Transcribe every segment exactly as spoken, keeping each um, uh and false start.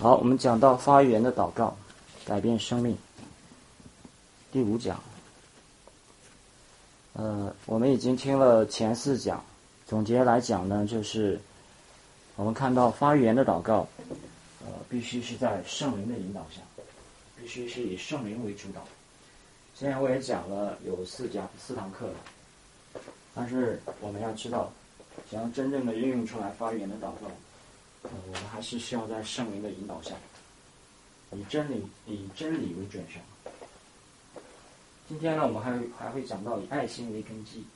好，我们讲到发源的祷告，改变生命，第五讲。呃，我们已经听了前四讲，总结来讲呢，就是我们看到发源的祷告，呃，必须是在圣灵的引导下，必须是以圣灵为主导。现在我也讲了有四讲四堂课了，但是我们要知道，想要真正的运用出来发源的祷告，呃，我们还是需要在圣灵的引导下，以真理以真理为准绳。今天呢，我们还还会讲到以爱心为根基。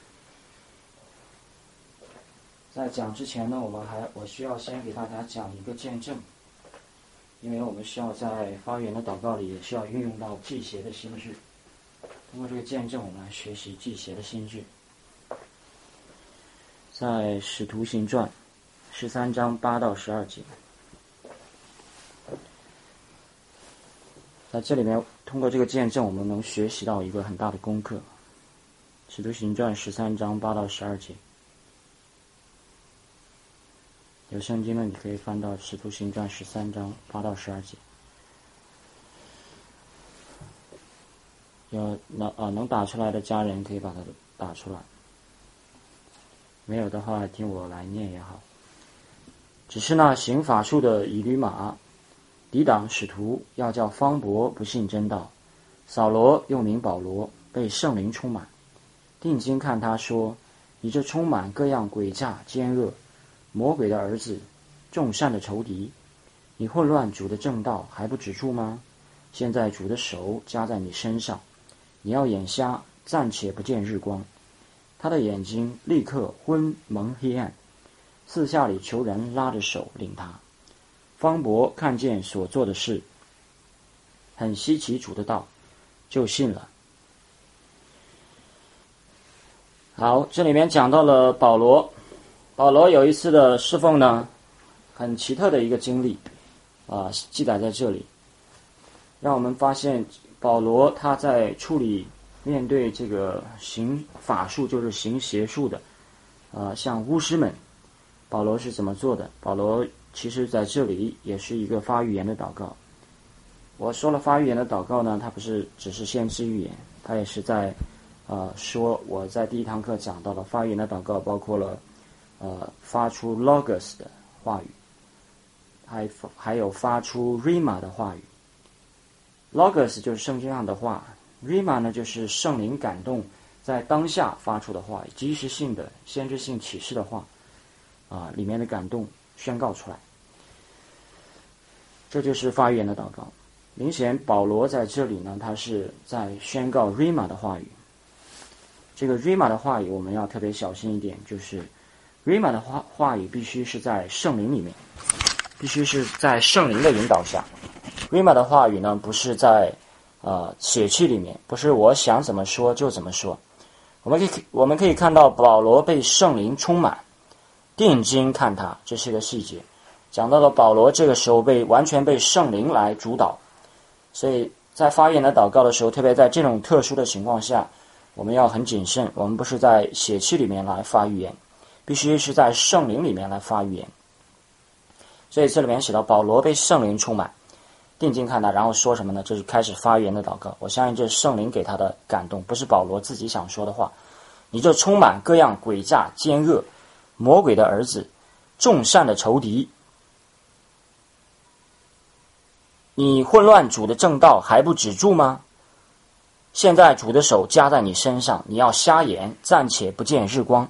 在讲之前呢，我们还我需要先给大家讲一个见证，因为我们需要在发源的祷告里也需要运用到祭邪的心智。通过这个见证，我们来学习祭邪的心智。在使徒行传十三章八到十二节，在这里面通过这个见证，我们能学习到一个很大的功课。使徒行传十三章八到十二节，有圣经呢，你可以翻到使徒行传十三章八到十二节。有能啊能打出来的家人可以把它打出来，没有的话听我来念也好。只是那行法术的以吕马抵挡使徒，要叫方伯不信真道。扫罗又名保罗，被圣灵充满，定睛看他说：你这充满各样诡诈奸恶魔鬼的儿子，众善的仇敌，你混乱主的正道还不止住吗？现在主的手加在你身上，你要眼瞎，暂且不见日光。他的眼睛立刻昏蒙黑暗，四下里求人拉着手领他。方伯看见所做的事，很稀奇主的道，就信了。好，这里面讲到了保罗，保罗有一次的侍奉呢，很奇特的一个经历啊、呃，记载在这里，让我们发现保罗他在处理面对这个行法术，就是行邪术的啊、呃，像巫师们，保罗是怎么做的？保罗其实在这里也是一个发预言的祷告。我说了发预言的祷告呢，它不是只是先知预言，它也是在呃说我在第一堂课讲到了发预言的祷告，包括了呃发出 logos 的话语，还还有发出 rhema 的话语。logos 就是圣经上的话， rhema 呢就是圣灵感动在当下发出的话，即时性的先知性启示的话啊、呃，里面的感动宣告出来，这就是发预言的祷告。明显保罗在这里呢，他是在宣告 rhema 的话语。这个 rhema 的话语我们要特别小心一点，就是 rhema 的话话语必须是在圣灵里面，必须是在圣灵的引导下。rhema 的话语呢，不是在呃血气里面，不是我想怎么说就怎么说。我们可以我们可以看到保罗被圣灵充满，定睛看他，这是一个细节。讲到了保罗这个时候被完全被圣灵来主导，所以在发言的祷告的时候，特别在这种特殊的情况下，我们要很谨慎。我们不是在血气里面来发预言，必须是在圣灵里面来发预言。所以这里面写到保罗被圣灵充满，定睛看他，然后说什么呢？这是开始发言的祷告。我相信这是圣灵给他的感动，不是保罗自己想说的话。你就充满各样诡诈奸恶魔鬼的儿子，众善的仇敌，你混乱主的正道还不止住吗？现在主的手加在你身上，你要瞎眼，暂且不见日光。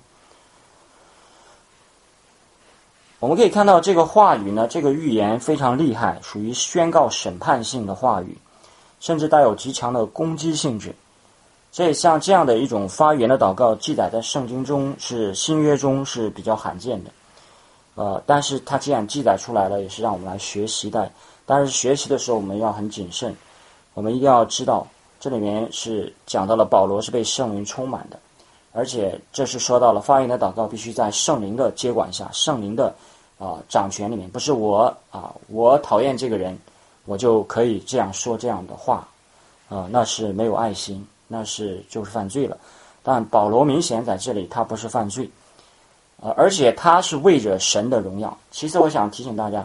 我们可以看到这个话语呢，这个预言非常厉害，属于宣告审判性的话语，甚至带有极强的攻击性质。所以像这样的一种发言的祷告，记载在圣经中，是新约中是比较罕见的。呃，但是它既然记载出来了，也是让我们来学习的。但是学习的时候我们要很谨慎，我们一定要知道这里面是讲到了保罗是被圣灵充满的，而且这是说到了发言的祷告必须在圣灵的接管下，圣灵的啊、呃、掌权里面，不是我啊、呃、我讨厌这个人我就可以这样说这样的话啊、呃，那是没有爱心，那是就是犯罪了。但保罗明显在这里他不是犯罪，呃，而且他是为着神的荣耀。其实我想提醒大家，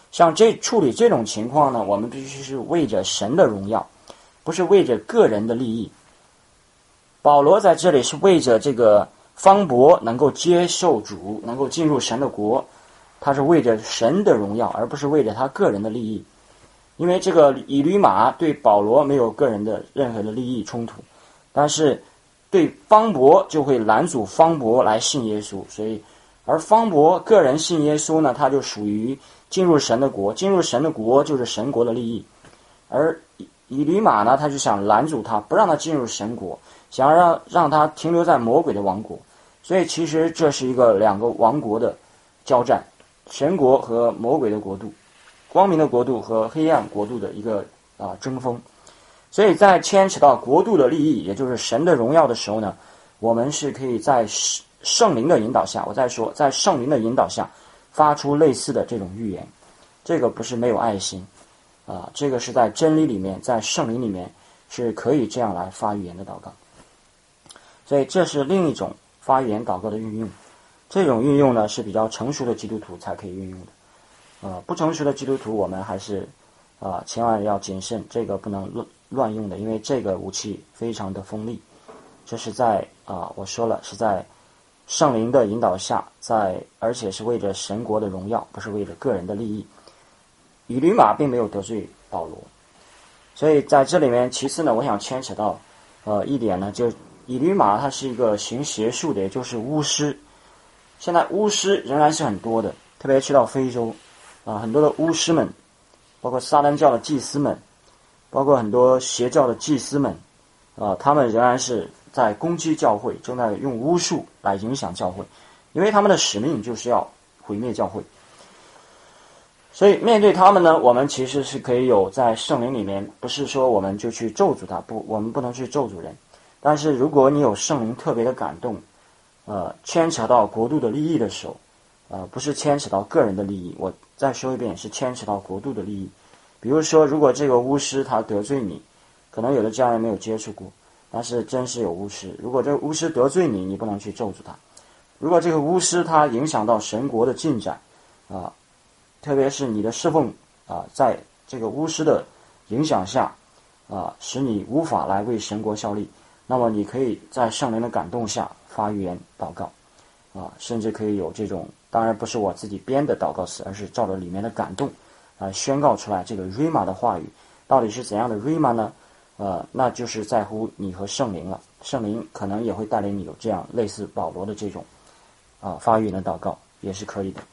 像这处理这种情况呢，我们必须是为着神的荣耀，不是为着个人的利益。保罗在这里是为着这个方伯能够接受主，能够进入神的国，他是为着神的荣耀，而不是为着他个人的利益。因为这个以吕马对保罗没有个人的任何的利益冲突，但是对方伯就会拦阻方伯来信耶稣，所以而方伯个人信耶稣呢，他就属于进入神的国，进入神的国就是神国的利益。而以吕马呢，他就想拦阻他，不让他进入神国，想要让让他停留在魔鬼的王国。所以其实这是一个两个王国的交战，神国和魔鬼的国度，光明的国度和黑暗国度的一个啊争锋。所以在牵扯到国度的利益，也就是神的荣耀的时候呢，我们是可以在圣灵的引导下，我再说，在圣灵的引导下发出类似的这种预言。这个不是没有爱心啊，这个是在真理里面，在圣灵里面是可以这样来发预言的祷告。所以这是另一种发预言祷告的运用。这种运用呢是比较成熟的基督徒才可以运用的。呃，不成熟的基督徒我们还是啊、呃、千万要谨慎，这个不能乱乱用的，因为这个武器非常的锋利。这是在啊、呃、我说了是在圣灵的引导下，在而且是为着神国的荣耀，不是为着个人的利益。以吕马并没有得罪保罗，所以在这里面，其次呢，我想牵扯到呃一点呢，就以吕马他是一个行邪术的，也就是巫师。现在巫师仍然是很多的，特别去到非洲啊、呃，很多的巫师们，包括撒旦教的祭司们，包括很多邪教的祭司们啊、呃，他们仍然是在攻击教会，正在用巫术来影响教会，因为他们的使命就是要毁灭教会。所以面对他们呢，我们其实是可以有在圣灵里面，不是说我们就去咒诅他，不，我们不能去咒诅人。但是如果你有圣灵特别的感动，呃，牵扯到国度的利益的时候，呃，不是牵扯到个人的利益，我再说一遍，是牵扯到国度的利益。比如说，如果这个巫师他得罪你，可能有的家人没有接触过，但是真是有巫师。如果这个巫师得罪你，你不能去咒诅他。如果这个巫师他影响到神国的进展，啊、呃。特别是你的侍奉啊、呃，在这个巫师的影响下啊、呃，使你无法来为神国效力，那么你可以在圣灵的感动下发预言祷告啊、呃，甚至可以有这种，当然不是我自己编的祷告词，而是照着里面的感动啊、呃、宣告出来这个 Rhema 的话语。到底是怎样的 Rhema 呢？呃，那就是在乎你和圣灵了。圣灵可能也会带领你有这样类似保罗的这种啊、呃、发预言的祷告，也是可以的。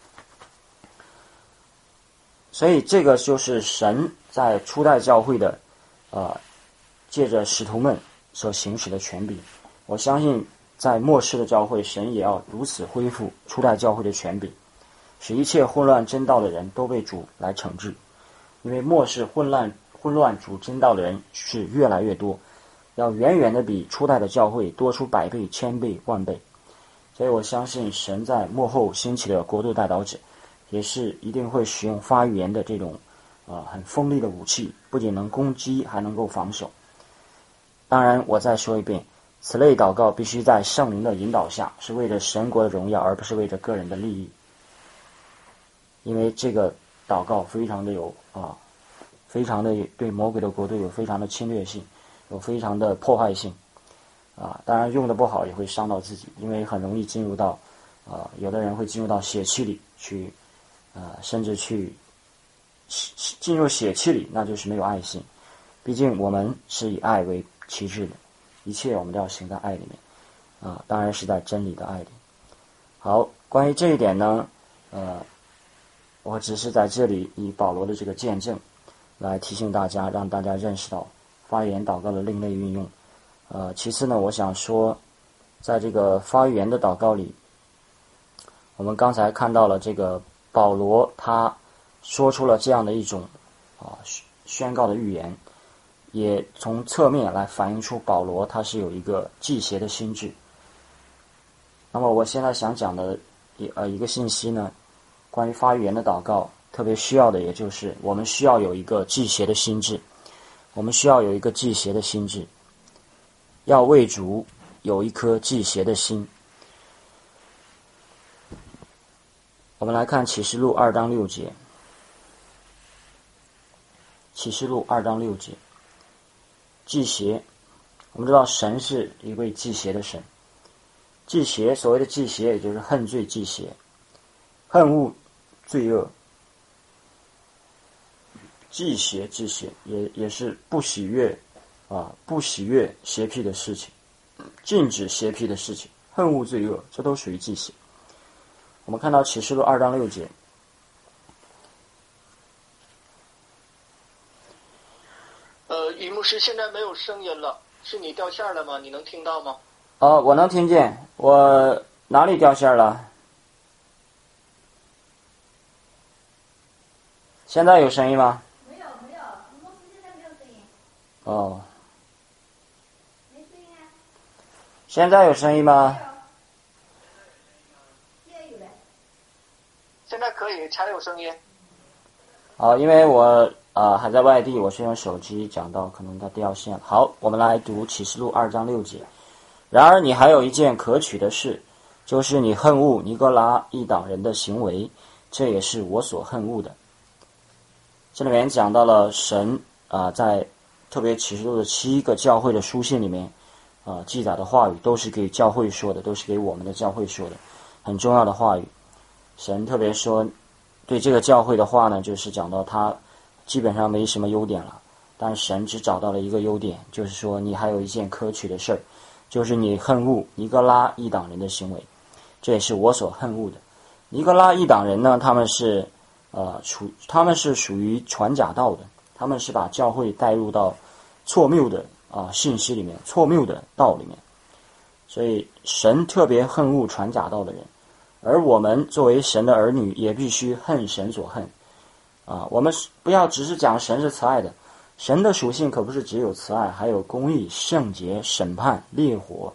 所以这个就是神在初代教会的呃借着使徒们所行使的权柄。我相信在末世的教会，神也要如此恢复初代教会的权柄，使一切混乱真道的人都被主来惩治。因为末世混乱混乱主真道的人是越来越多，要远远的比初代的教会多出百倍千倍万倍。所以我相信神在末后兴起的国度代祷者，也是一定会使用发预言的这种啊、呃、很锋利的武器，不仅能攻击，还能够防守。当然我再说一遍，此类祷告必须在圣灵的引导下，是为了神国的荣耀，而不是为了个人的利益。因为这个祷告非常的有啊，非常的对魔鬼的国度有非常的侵略性，有非常的破坏性啊。当然用的不好也会伤到自己，因为很容易进入到啊，有的人会进入到血气里去。呃，甚至去进入血气里，那就是没有爱心。毕竟我们是以爱为旗帜的，一切我们都要行在爱里面啊、呃，当然是在真理的爱里。好，关于这一点呢，呃，我只是在这里以保罗的这个见证来提醒大家，让大家认识到发言祷告的另类运用。呃，其次呢，我想说，在这个发言的祷告里，我们刚才看到了这个。保罗他说出了这样的一种啊宣告的预言，也从侧面来反映出保罗他是有一个忌邪的心志。那么我现在想讲的一呃一个信息呢，关于发预言的祷告，特别需要的也就是我们需要有一个忌邪的心志，我们需要有一个忌邪的心志，要为主有一颗忌邪的心。我们来看启示录二章六节， 启示录二章六节，祭邪，我们知道神是一位祭邪的神。祭邪，所谓的祭邪，也就是恨罪祭邪，恨恶罪恶。祭邪祭邪，也也是不喜悦啊，不喜悦邪僻的事情，禁止邪僻的事情，恨恶罪恶，这都属于祭邪。我们看到启示录二章六节， 呃，于牧师，现在没有声音了，是你掉线了吗？你能听到吗？ 哦，我能听见，我哪里掉线了？现在有声音吗？ 没有没有，牧师现在没有声音。 哦， 没声音啊？ 现在有声音吗？ 现在有了。 现在可以，才有声音。 好，因为我呃还在外地，我是用手机讲到，可能它掉线了。好，我们来读启示录二章六节。然而你还有一件可取的事，就是你恨恶尼哥拉一党人的行为，这也是我所恨恶的。这里面讲到了神啊、呃，在特别启示录的七个教会的书信里面啊、呃、记载的话语，都是给教会说的，都是给我们的教会说的，很重要的话语。神特别说对这个教会的话呢，就是讲到他基本上没什么优点了，但神只找到了一个优点，就是说你还有一件可取的事儿，就是你恨恶尼哥拉一党人的行为，这也是我所恨恶的。尼哥拉一党人呢，他们是呃属他们是属于传假道的，他们是把教会带入到错谬的啊、呃、信息里面，错谬的道里面，所以神特别恨恶传假道的人。而我们作为神的儿女，也必须恨神所恨啊！我们不要只是讲神是慈爱的，神的属性可不是只有慈爱，还有公义、圣洁、审判、烈火，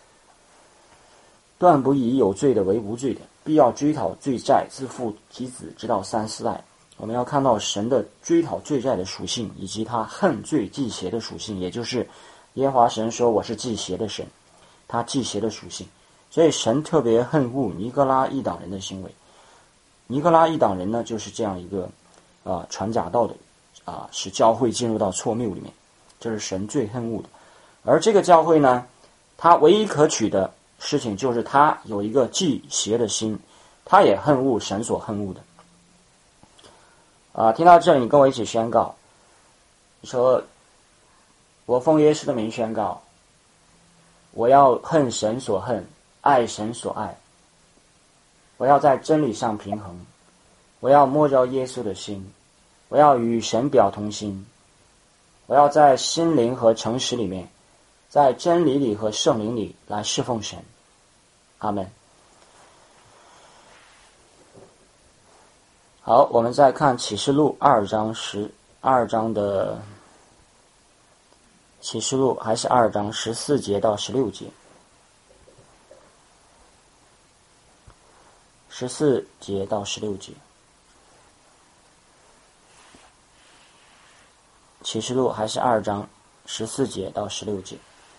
断不以有罪的为无罪的，必要追讨罪债，自父及子，直到三四代。我们要看到神的追讨罪债的属性，以及他恨罪祭邪的属性，也就是耶和华神说我是祭邪的神，他祭邪的属性。所以神特别恨恶尼哥拉一党人的行为。尼哥拉一党人呢，就是这样一个啊、呃、传假道的啊、呃，使教会进入到错谬里面，这是神最恨恶的。而这个教会呢，它唯一可取的事情就是它有一个祭邪的心，它也恨恶神所恨恶的。啊、呃，听到这里，你跟我一起宣告，你说：我奉耶稣的名宣告，我要恨神所恨，爱神所爱，我要在真理上平衡，我要摸着耶稣的心，我要与神表同心，我要在心灵和诚实里面，在真理里和圣灵里来侍奉神。阿们。好，我们再看启示录二章十二章的启示录，还是二章十四节到十六节。十四节到十六节，启示录还是二章十四节到十六节。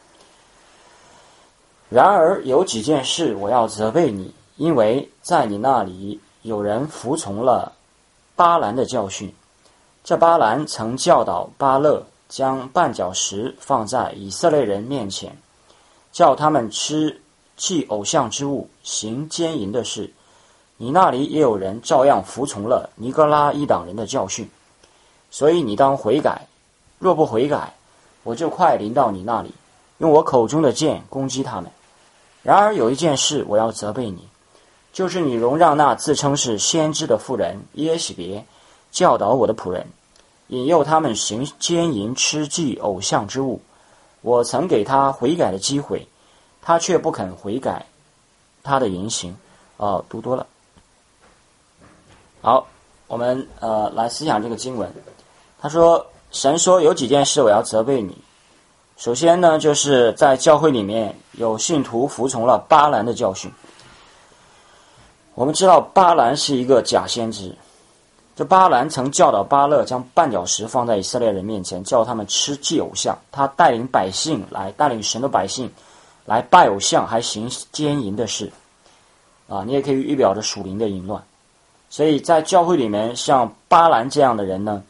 然而有几件事我要责备你，因为在你那里有人服从了巴兰的教训。这巴兰曾教导巴勒将绊脚石放在以色列人面前，叫他们吃祭偶像之物，行奸淫的事。你那里也有人照样服从了尼哥拉一党人的教训，所以你当悔改。若不悔改，我就快临到你那里，用我口中的剑攻击他们。然而有一件事我要责备你，就是你容让那自称是先知的妇人耶洗别教导我的仆人，引诱他们行奸淫，吃祭偶像之物。我曾给他悔改的机会，他却不肯悔改他的言行。哦，读多了。好，我们呃来思想这个经文。他说，神说有几件事我要责备你。首先呢，就是在教会里面有信徒服从了巴兰的教训。我们知道巴兰是一个假先知，这巴兰曾教导巴勒将绊脚石放在以色列人面前，叫他们吃祭偶像。他带领百姓来带领神的百姓来拜偶像，还行奸淫的事啊，你也可以预表着属灵的淫乱。所以在教会里面，像巴兰这样的人呢，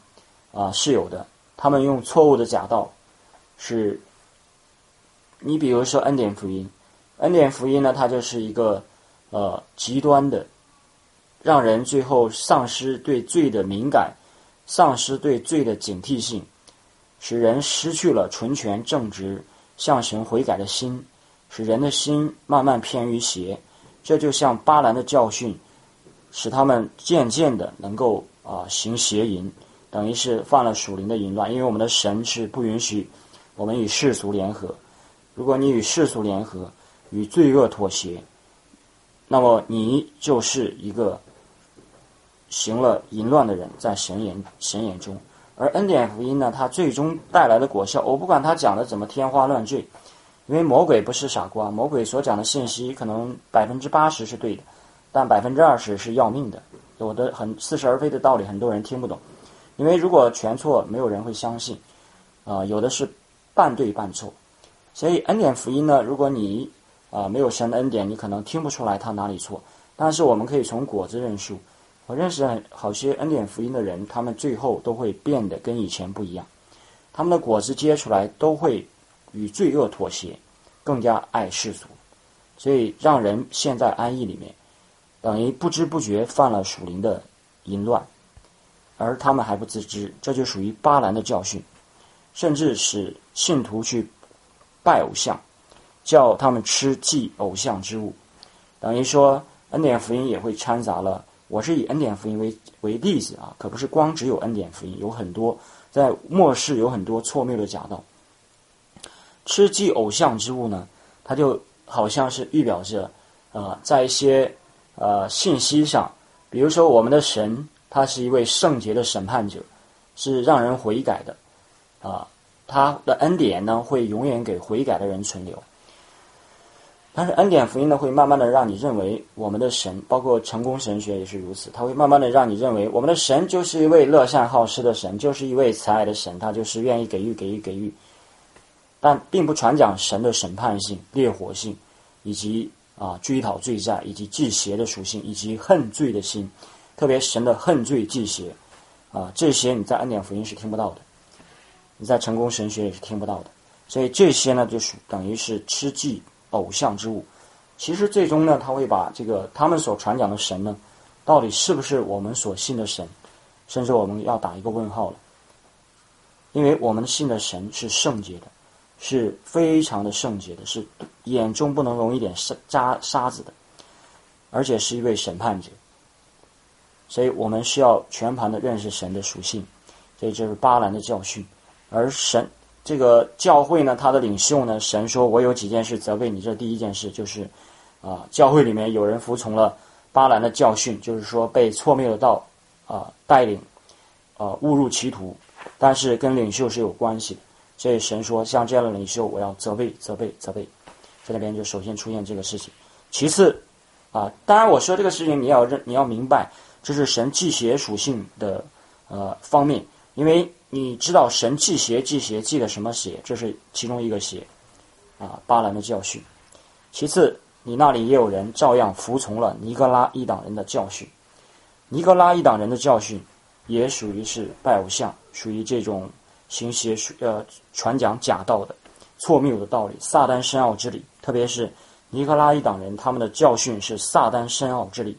啊是有的，他们用错误的假道，是，你比如说恩典福音，恩典福音呢，它就是一个呃极端的，让人最后丧失对罪的敏感，丧失对罪的警惕性，使人失去了纯全正直向神悔改的心，使人的心慢慢偏于邪。这就像巴兰的教训，使他们渐渐的能够啊、呃、行邪淫，等于是犯了属灵的淫乱。因为我们的神是不允许我们与世俗联合，如果你与世俗联合，与罪恶妥协，那么你就是一个行了淫乱的人，在神眼神眼中。而恩典福音呢，它最终带来的果效，我不管他讲的怎么天花乱坠，因为魔鬼不是傻瓜，魔鬼所讲的信息可能百分之八十是对的，但百分之二十是要命的，有的很似是而非的道理，很多人听不懂。因为如果全错，没有人会相信，啊、呃，有的是半对半错。所以恩典福音呢，如果你啊、呃、没有神的恩典，你可能听不出来他哪里错。但是我们可以从果子认数。我认识好些恩典福音的人，他们最后都会变得跟以前不一样，他们的果子结出来都会与罪恶妥协，更加爱世俗，所以让人陷在安逸里面，等于不知不觉犯了属灵的淫乱，而他们还不自知，这就属于巴兰的教训，甚至使信徒去拜偶像，叫他们吃祭偶像之物，等于说恩典福音也会掺杂了。我是以恩典福音为为例子啊，可不是光只有恩典福音，有很多在末世有很多错谬的假道。吃祭偶像之物呢，它就好像是预表着，呃，在一些呃信息上，比如说我们的神，他是一位圣洁的审判者，是让人悔改的，啊、呃，他的恩典呢会永远给悔改的人存留。但是恩典福音呢，会慢慢的让你认为我们的神，包括成功神学也是如此，他会慢慢的让你认为我们的神就是一位乐善好施的神，就是一位慈爱的神，他就是愿意给予给予给予，但并不传讲神的审判性、烈火性，以及啊追讨罪债，以及忌邪的属性，以及恨罪的心，特别神的恨罪忌邪啊，这些你在恩典福音是听不到的，你在成功神学也是听不到的，所以这些呢，就属等于是吃祭偶像之物。其实最终呢，他会把这个他们所传讲的神呢，到底是不是我们所信的神，甚至我们要打一个问号了。因为我们信的神是圣洁的，是非常的圣洁的，是眼中不能容一点沙沙子的，而且是一位审判者。所以我们需要全盘的认识神的属性，所以这是巴兰的教训。而神这个教会呢，他的领袖呢，神说我有几件事责备你，这第一件事就是啊、呃，教会里面有人服从了巴兰的教训，就是说被错谬的道啊、呃、带领啊、呃、误入歧途，但是跟领袖是有关系的，所以神说像这样的领袖我要责备责备责备，在那边就首先出现这个事情。其次啊、呃，当然我说这个事情你要认你要明白，这是神忌邪属性的呃方面，因为你知道神忌邪忌邪忌的什么邪，这是其中一个邪啊，巴兰的教训。其次你那里也有人照样服从了尼哥拉一党人的教训，尼哥拉一党人的教训也属于是拜偶像，属于这种行邪呃传讲假道的错谬的道理，撒旦深奥之理，特别是尼哥拉一党人他们的教训是撒旦深奥之理。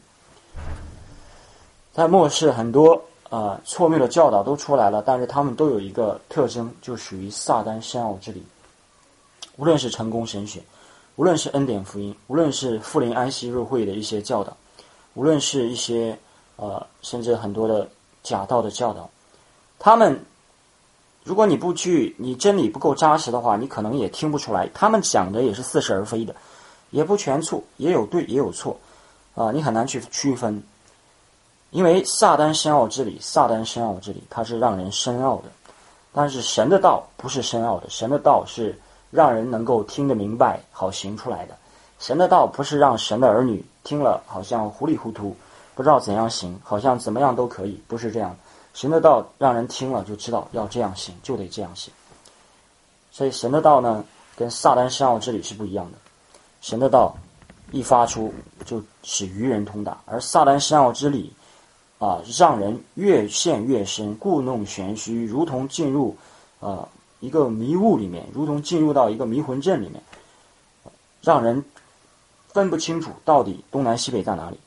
在末世很多呃错谬的教导都出来了，但是他们都有一个特征，就属于撒旦深奥之理。无论是成功神学，无论是恩典福音，无论是富林安息日会的一些教导，无论是一些呃甚至很多的假道的教导，他们如果你不去，你真理不够扎实的话，你可能也听不出来，他们讲的也是似是而非的，也不全错，也有对也有错啊、呃，你很难去区分。因为撒旦深奥之理，撒旦深奥之理，它是让人深奥的，但是神的道不是深奥的，神的道是让人能够听得明白，好行出来的。神的道不是让神的儿女听了好像糊里糊涂，不知道怎样行，好像怎么样都可以，不是这样。神的道让人听了就知道要这样行，就得这样行。所以神的道呢，跟撒旦深奥之理是不一样的。神的道一发出就使愚人通达，而撒旦深奥之理啊，让人越陷越深，故弄玄虚，如同进入啊一个迷雾里面，如同进入到一个迷魂阵里面，让人分不清楚到底东南西北在哪里。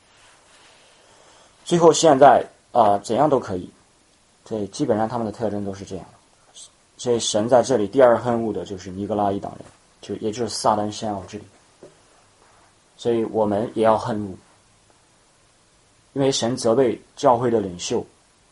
最后现在啊、呃、怎样都可以，这基本上他们的特征都是这样。所以神在这里第二恨恶的就是尼格拉一党人，就也就是撒旦先奥之里。所以我们也要恨恶，因为神责备教会的领袖，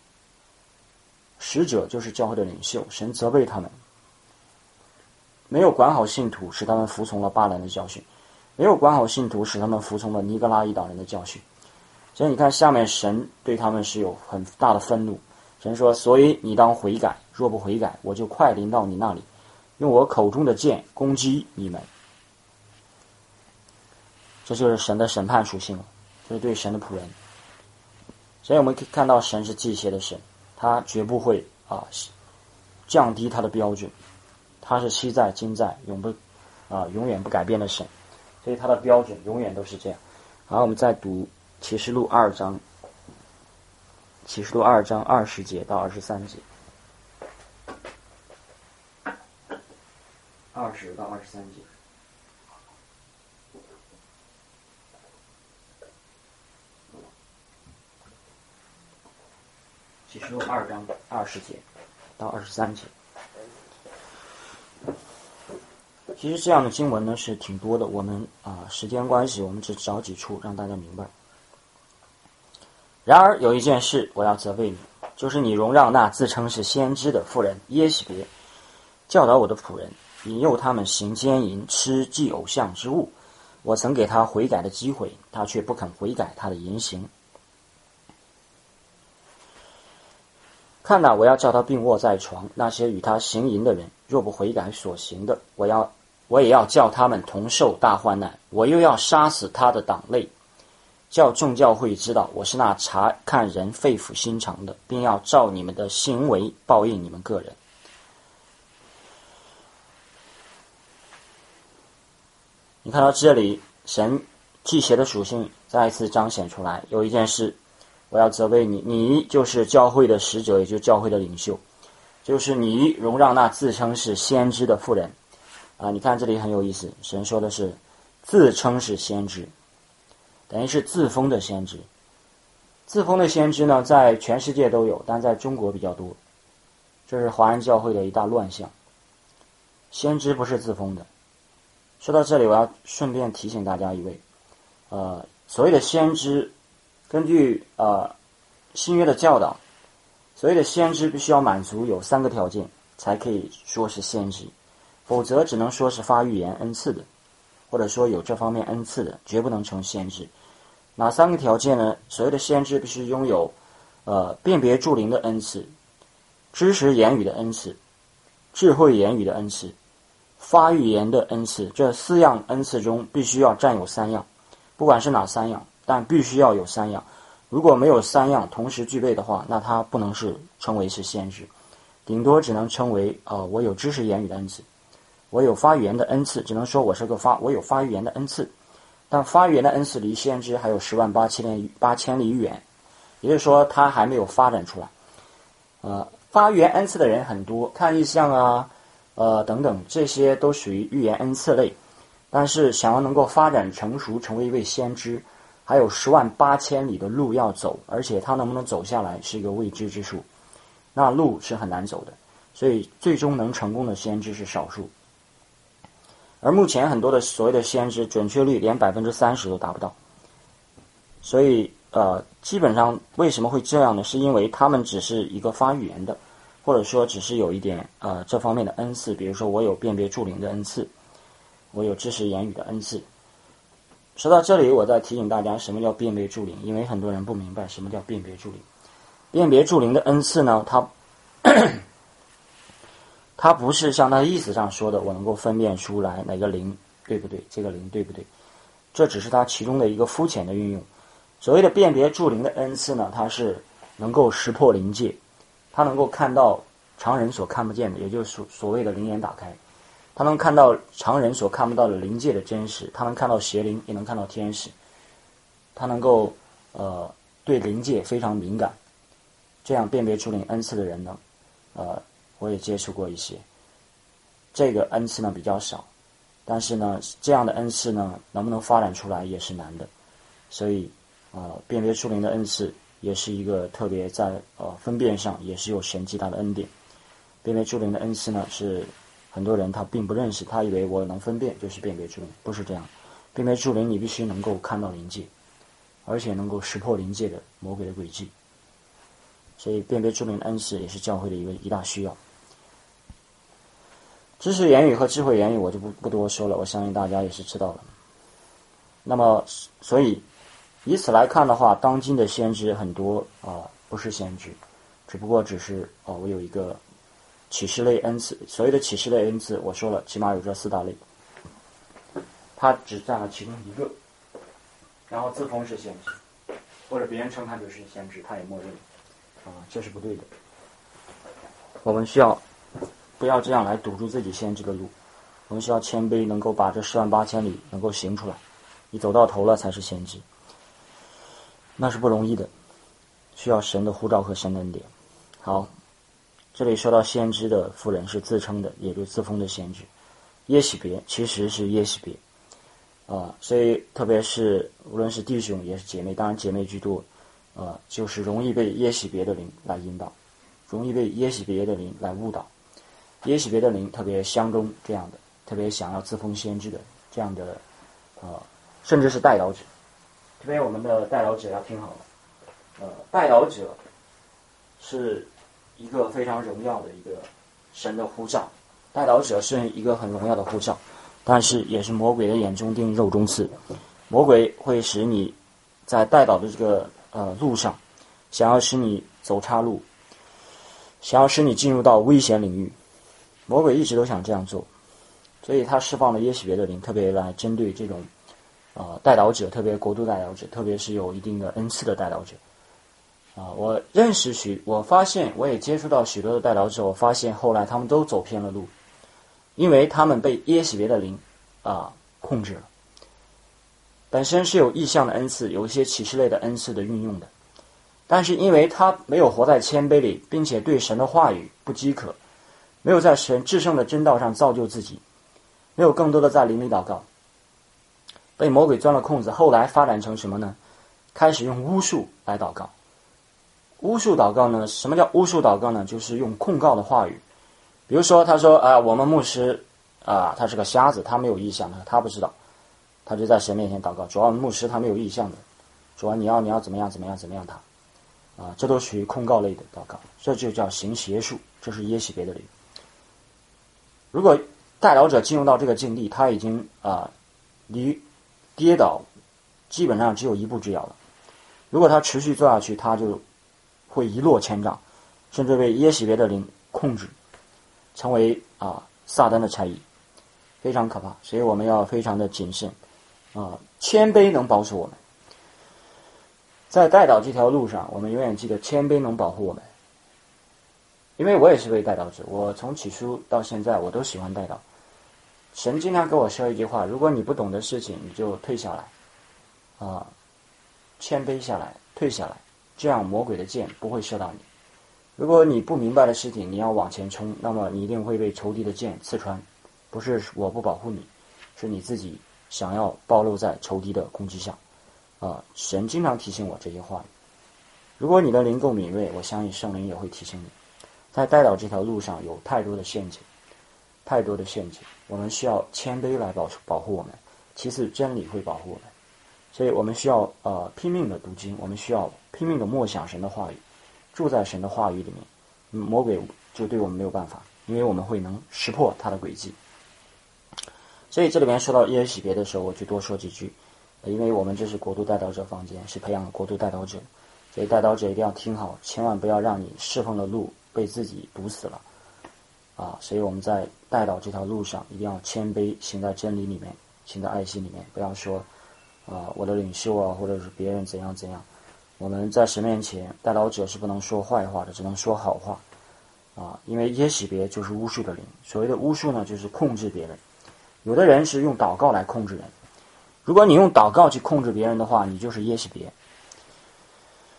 使者就是教会的领袖，神责备他们没有管好信徒，使他们服从了巴兰的教训，没有管好信徒，使他们服从了尼格拉一党人的教训。所以你看下面神对他们是有很大的愤怒，神说，所以你当悔改，若不悔改，我就快临到你那里，用我口中的剑攻击你们。这就是神的审判属性了，这是对神的仆人。所以我们可以看到神是忌邪的神，他绝不会啊降低他的标准，他是昔在今在永不啊永远不改变的神，所以他的标准永远都是这样。好，我们再读启示录二章，启示录二章二十节到二十三节，二十到二十三节。启示录二章二十节到二十三节。其实这样的经文呢是挺多的，我们啊、呃、时间关系，我们只找几处让大家明白。然而有一件事我要责备你，就是你容让那自称是先知的妇人耶洗别教导我的仆人，引诱他们行奸淫，吃祭偶像之物。我曾给他悔改的机会，他却不肯悔改他的言行。看哪，我要叫他病卧在床，那些与他行淫的人，若不悔改所行的，我要我也要叫他们同受大患难，我又要杀死他的党类，叫众教会知道我是那察看人肺腑心肠的，并要照你们的行为报应你们个人。你看到这里，神忌邪的属性再一次彰显出来。有一件事我要责备你，你就是教会的使者，也就是教会的领袖，就是你容让那自称是先知的妇人啊！你看这里很有意思，神说的是自称是先知，等于是自封的先知。自封的先知呢，在全世界都有，但在中国比较多，这是华人教会的一大乱象。先知不是自封的。说到这里，我要顺便提醒大家一位，呃，所谓的先知，根据呃新约的教导，所谓的先知必须要满足有三个条件，才可以说是先知，否则只能说是发预言恩赐的，或者说有这方面恩赐的，绝不能成先知。哪三个条件呢？所谓的先知必须拥有呃辨别诸灵的恩赐，知识言语的恩赐，智慧言语的恩赐，发预言的恩赐。这四样恩赐中必须要占有三样，不管是哪三样，但必须要有三样。如果没有三样同时具备的话，那他不能是称为是先知，顶多只能称为呃我有知识言语的恩赐，我有发预言的恩赐，只能说我是个发我有发预言的恩赐。但发预言的恩赐离先知还有十万八千里八千里远，也就是说他还没有发展出来。呃，发预言恩赐的人很多，看异象啊，呃等等，这些都属于预言恩赐类。但是想要能够发展成熟，成为一位先知，还有十万八千里的路要走，而且他能不能走下来是一个未知之数。那路是很难走的，所以最终能成功的先知是少数。而目前很多的所谓的先知准确率连百分之三十都达不到，所以呃，基本上为什么会这样呢？是因为他们只是一个发预言的，或者说只是有一点呃这方面的恩赐，比如说我有辨别诸灵的恩赐，我有知识言语的恩赐。说到这里，我再提醒大家什么叫辨别诸灵，因为很多人不明白什么叫辨别诸灵。辨别诸灵的恩赐呢，它它不是像它意思上说的我能够分辨出来哪个灵对不对，这个灵对不对，这只是它其中的一个肤浅的运用。所谓的辨别诸灵的恩赐呢，它是能够识破灵界，它能够看到常人所看不见的，也就是所所谓的灵眼打开，他能看到常人所看不到的灵界的真实，他能看到邪灵，也能看到天使，他能够呃对灵界非常敏感，这样辨别出灵恩赐的人呢，呃，我也接触过一些。这个恩赐呢比较少，但是呢，这样的恩赐呢，能不能发展出来也是难的。所以，呃，辨别出灵的恩赐也是一个特别在呃分辨上也是有神极大的恩典。辨别出灵的恩赐呢，是很多人他并不认识，他以为我能分辨就是辨别出灵，不是这样。辨别出灵，你必须能够看到灵界，而且能够识破灵界的魔鬼的诡计。所以，辨别出灵的恩赐也是教会的一个一大需要。知识言语和智慧言语我就不不多说了，我相信大家也是知道了。那么，所以以此来看的话，当今的先知很多啊、呃、不是先知，只不过只是哦、呃、我有一个启示类恩赐。所谓的启示类恩赐，我说了，起码有这四大类，他只占了其中一个，然后自封是先知，或者别人称他就是先知，他也默认啊、呃，这是不对的。我们需要不要这样来堵住自己先知的路，我们需要谦卑，能够把这十万八千里能够行出来。你走到头了才是先知，那是不容易的，需要神的呼召和神的恩典。好，这里说到先知的妇人是自称的，也就自封的先知。耶洗别其实是耶洗别啊、呃，所以特别是无论是弟兄也是姐妹，当然姐妹居多，呃，就是容易被耶洗别的灵来引导，容易被耶洗别的灵来误导。耶洗别的灵特别相中这样的，特别想要自封先知的这样的呃。甚至是代祷者，这边我们的代祷者要听好了，呃，代祷者是一个非常荣耀的一个神的呼召，代祷者是一个很荣耀的呼召，但是也是魔鬼的眼中钉肉中刺，魔鬼会使你在代祷的这个呃路上，想要使你走岔路，想要使你进入到危险领域，魔鬼一直都想这样做，所以他释放了耶洗别的灵，特别来针对这种呃，代祷者，特别国度代祷者，特别是有一定的恩赐的代祷者，啊、呃，我认识许，我发现我也接触到许多的代祷者，我发现后来他们都走偏了路，因为他们被耶洗别的灵啊、呃、控制了。本身是有异象的恩赐，有一些启示类的恩赐的运用的，但是因为他没有活在谦卑里，并且对神的话语不饥渴，没有在神至圣的真道上造就自己，没有更多的在灵里祷告，被魔鬼钻了空子，后来发展成什么呢？开始用巫术来祷告。巫术祷告呢？什么叫巫术祷告呢？就是用控告的话语。比如说，他说啊、呃，我们牧师啊、呃，他是个瞎子，他没有异象的，他不知道，他就在神面前祷告。主要牧师他没有异象的，主要你要你要怎么样怎么样怎么样他啊、呃，这都属于控告类的祷告，这就叫行邪术，这是耶洗别的灵。如果代祷者进入到这个境地，他已经啊、呃、离跌倒基本上只有一步之遥了。如果他持续做下去，他就会一落千丈，甚至被耶洗别的灵控制，成为啊撒旦的差役，非常可怕。所以我们要非常的谨慎啊，谦卑能保守我们。在代祷这条路上，我们永远记得谦卑能保护我们。因为我也是位代祷者，我从起初到现在我都喜欢代祷。神经常给我说一句话：如果你不懂的事情，你就退下来，啊、呃，谦卑下来，退下来，这样魔鬼的箭不会射到你。如果你不明白的事情，你要往前冲，那么你一定会被仇敌的箭刺穿。不是我不保护你，是你自己想要暴露在仇敌的攻击下。啊、呃，神经常提醒我这些话。如果你的灵够敏锐，我相信圣灵也会提醒你。在代祷这条路上有太多的陷阱。太多的陷阱，我们需要谦卑来保保护我们。其次，真理会保护我们，所以我们需要呃拼命的读经，我们需要拼命的默想神的话语，住在神的话语里面，嗯、魔鬼就对我们没有办法，因为我们会能识破他的诡计。所以这里面说到耶洗别的时候，我就多说几句，因为我们这是国度代祷者房间，是培养国度代祷者，所以代祷者一定要听好，千万不要让你侍奉的路被自己堵死了。啊，所以我们在代祷这条路上一定要谦卑，行在真理里面，行在爱心里面，不要说啊我的领袖啊，或者是别人怎样怎样。我们在神面前，代祷者是不能说坏话的，只能说好话啊，因为耶洗别就是巫术的灵。所谓的巫术呢，就是控制别人。有的人是用祷告来控制人，如果你用祷告去控制别人的话，你就是耶洗别。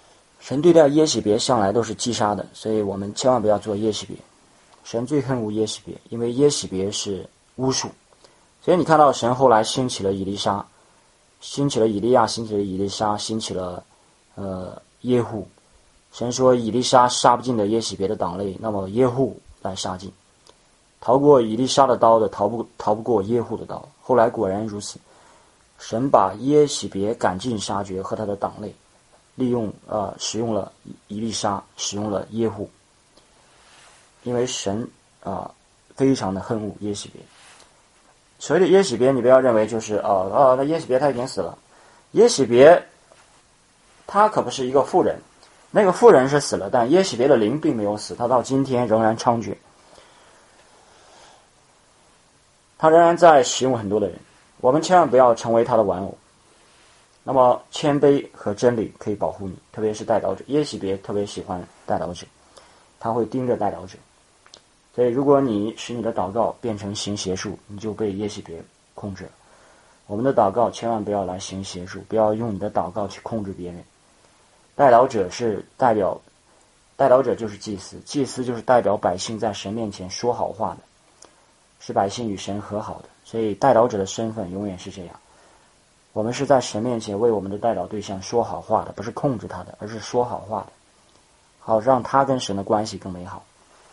神对待耶洗别向来都是击杀的，所以我们千万不要做耶洗别。神最恨恶耶洗别，因为耶洗别是巫术。所以你看到神后来兴起了以利沙，兴起了以利亚，兴起了以利沙，兴起了呃耶户。神说以利沙杀不尽的耶洗别的党类，那么耶户来杀尽。逃过以利沙的刀的，逃不逃不过耶户的刀。后来果然如此，神把耶洗别赶尽杀绝和他的党类，利用呃使用了以利沙，使用了耶户，因为神啊、呃、非常的恨恶耶洗别。所谓的耶洗别，你不要认为就是哦哦，那耶洗别他已经死了。耶洗别他可不是一个妇人，那个妇人是死了，但耶洗别的灵并没有死，他到今天仍然猖獗，他仍然在使用很多的人。我们千万不要成为他的玩偶。那么谦卑和真理可以保护你，特别是代祷者。耶洗别特别喜欢代祷者，他会盯着代祷者。所以如果你使你的祷告变成行邪术，你就被耶洗别控制了。我们的祷告千万不要来行邪术，不要用你的祷告去控制别人。代祷者是代表，代祷者就是祭司，祭司就是代表百姓在神面前说好话的，是百姓与神和好的。所以代祷者的身份永远是这样，我们是在神面前为我们的代祷对象说好话的，不是控制他的，而是说好话的，好让他跟神的关系更美好。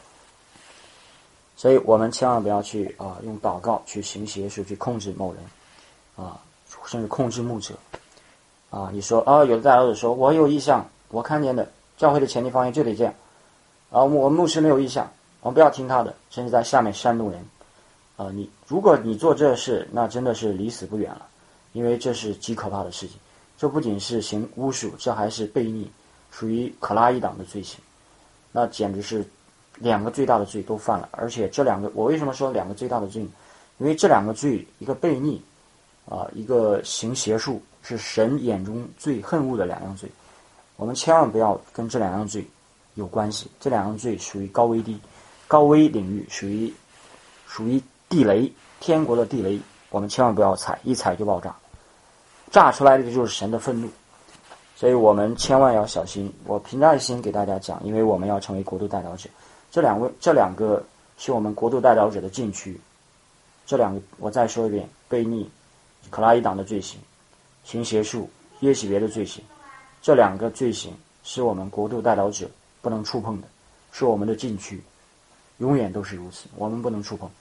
所以我们千万不要去啊、呃、用祷告去行邪术，去控制某人啊、呃，甚至控制牧者啊。你说啊，有的代祷者说我有异象，我看见的教会的前提方言就得这样啊，我们牧师没有异象，我们不要听他的，甚至在下面煽动人啊。你如果你做这事，那真的是离死不远了。因为这是极可怕的事情，这不仅是行巫术，这还是悖逆，属于可拉一党的罪行，那简直是两个最大的罪都犯了。而且这两个，我为什么说两个最大的罪呢？因为这两个罪，一个悖逆啊，一个行邪术，是神眼中最恨恶的两样罪。我们千万不要跟这两样罪有关系，这两样罪属于高危地高危领域，属于属于地雷，天国的地雷，我们千万不要踩，一踩就爆炸，炸出来的就是神的愤怒。所以我们千万要小心。我凭着爱心给大家讲，因为我们要成为国度代祷者，这两位这两个是我们国度代祷者的禁区。这两个我再说一遍：悖逆、可拉一党的罪行，行邪术、耶洗别的罪行，这两个罪行是我们国度代祷者不能触碰的，是我们的禁区，永远都是如此，我们不能触碰。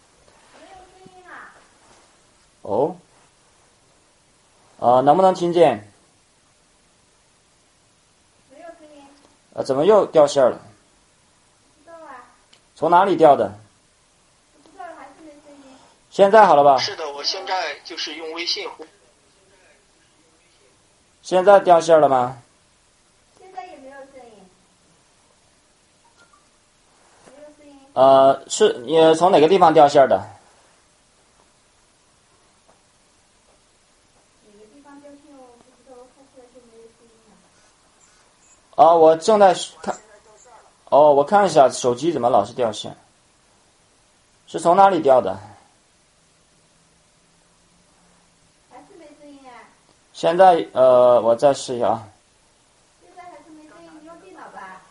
哦，啊、呃，能不能听见？ 没有声音。 呃，怎么又掉线了？ 不知道啊。 从哪里掉的？ 不知道还是没声音。 现在好了吧？ 是的，我现在就是用微信呼。 现在掉线了吗？ 现在也没有声音。没有声音。 呃，是你从哪个地方掉线的？啊、哦，我正在看。哦，我看一下手机怎么老是掉线，是从哪里掉的？ 还是没声音啊？ 现在呃，我再试一下啊。 现在还是没声音，你用电脑吧。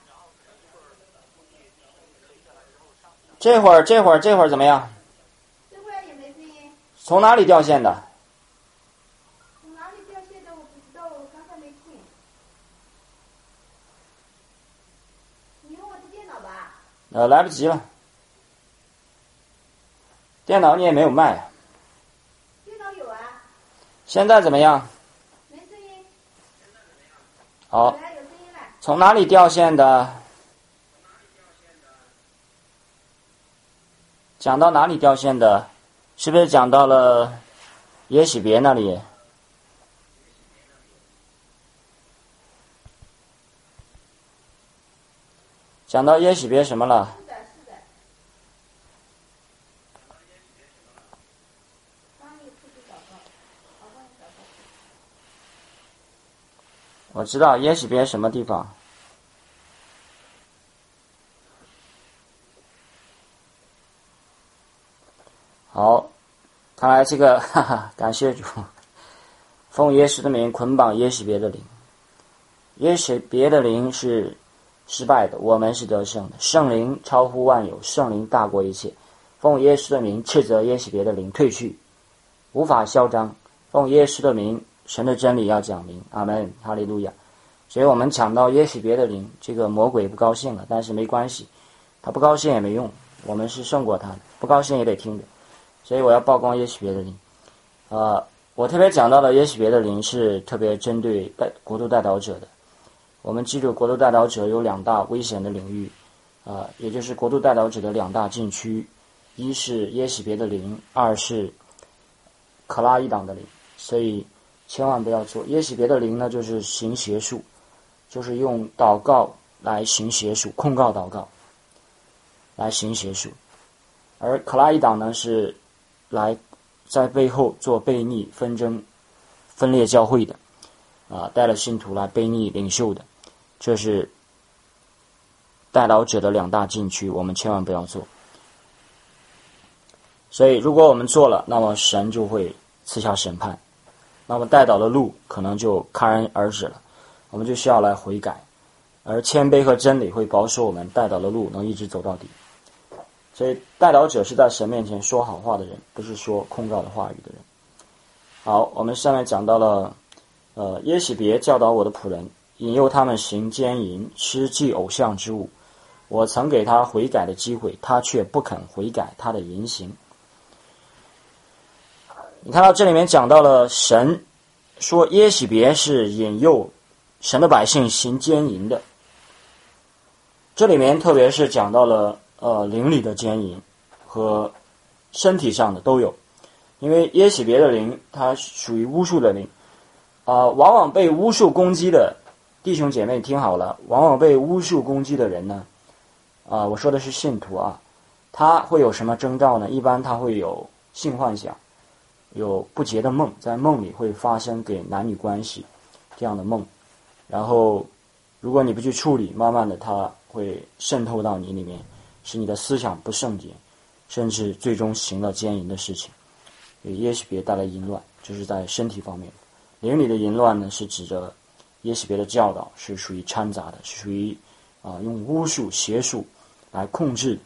这会儿这会儿这会儿怎么样？ 这会儿也没声音。 从哪里掉线的？ 从哪里掉线的我不知道，我刚才没听。你用我的电脑吧。 呃，来不及了。电脑你也没有卖。 电脑有啊。 现在怎么样？ 没声音。 好。 来，有声音了。 从哪里掉线的？讲到哪里掉线的？是不是讲到了耶洗别那里？讲到耶洗别什么了？ 是的，是的。帮你出去祷告，我帮你祷告。 我知道耶洗别什么地方。好，看来这个哈哈，感谢主，奉耶稣的名捆绑耶洗别的灵。 耶洗别的灵是失败的，我们是得胜的。圣灵超乎万有，圣灵大过一切。奉耶稣的名斥责耶洗别的灵退去，无法嚣张。奉耶稣的名，神的真理要讲明。阿们，哈利路亚。所以我们讲到耶洗别的灵，这个魔鬼不高兴了，但是没关系，他不高兴也没用，我们是胜过他的，不高兴也得听着。所以我要曝光耶洗别的灵。呃，我特别讲到了耶洗别的灵是特别针对带国度代祷者的。我们记住，国度代祷者有两大危险的领域，呃，也就是国度代祷者的两大禁区，一是耶洗别的灵，二是可拉一党的灵。所以千万不要做耶洗别的灵呢，就是行邪术，就是用祷告来行邪术，控告祷告来行邪术。而可拉一党呢，是来在背后做悖逆、纷争、分裂教会的，啊，带了信徒来悖逆领袖的，这是代祷者的两大禁区，我们千万不要做。所以如果我们做了，那么神就会赐下审判，那么代祷的路可能就戛然而止了，我们就需要来悔改，而谦卑和真理会保守我们代祷的路能一直走到底。所以代祷者是在神面前说好话的人，不是说控告的话语的人。好，我们上面讲到了呃，耶洗别教导我的仆人，引诱他们行奸淫，吃祭偶像之物。我曾给他悔改的机会，他却不肯悔改他的淫行。你看到这里面讲到了神说耶洗别是引诱神的百姓行奸淫的，这里面特别是讲到了呃灵里的奸淫和身体上的都有，因为耶洗别的灵它属于巫术的灵，啊、呃，往往被巫术攻击的弟兄姐妹听好了，往往被巫术攻击的人呢，啊、呃，我说的是信徒啊，他会有什么征兆呢？一般他会有性幻想，有不洁的梦，在梦里会发生给男女关系这样的梦，然后如果你不去处理，慢慢的它会渗透到你里面，使你的思想不圣洁，甚至最终行了奸淫的事情。给耶洗别带来淫乱，就是在身体方面。灵里的淫乱呢，是指着耶洗别的教导是属于掺杂的，是属于啊、呃、用巫术邪术来控制。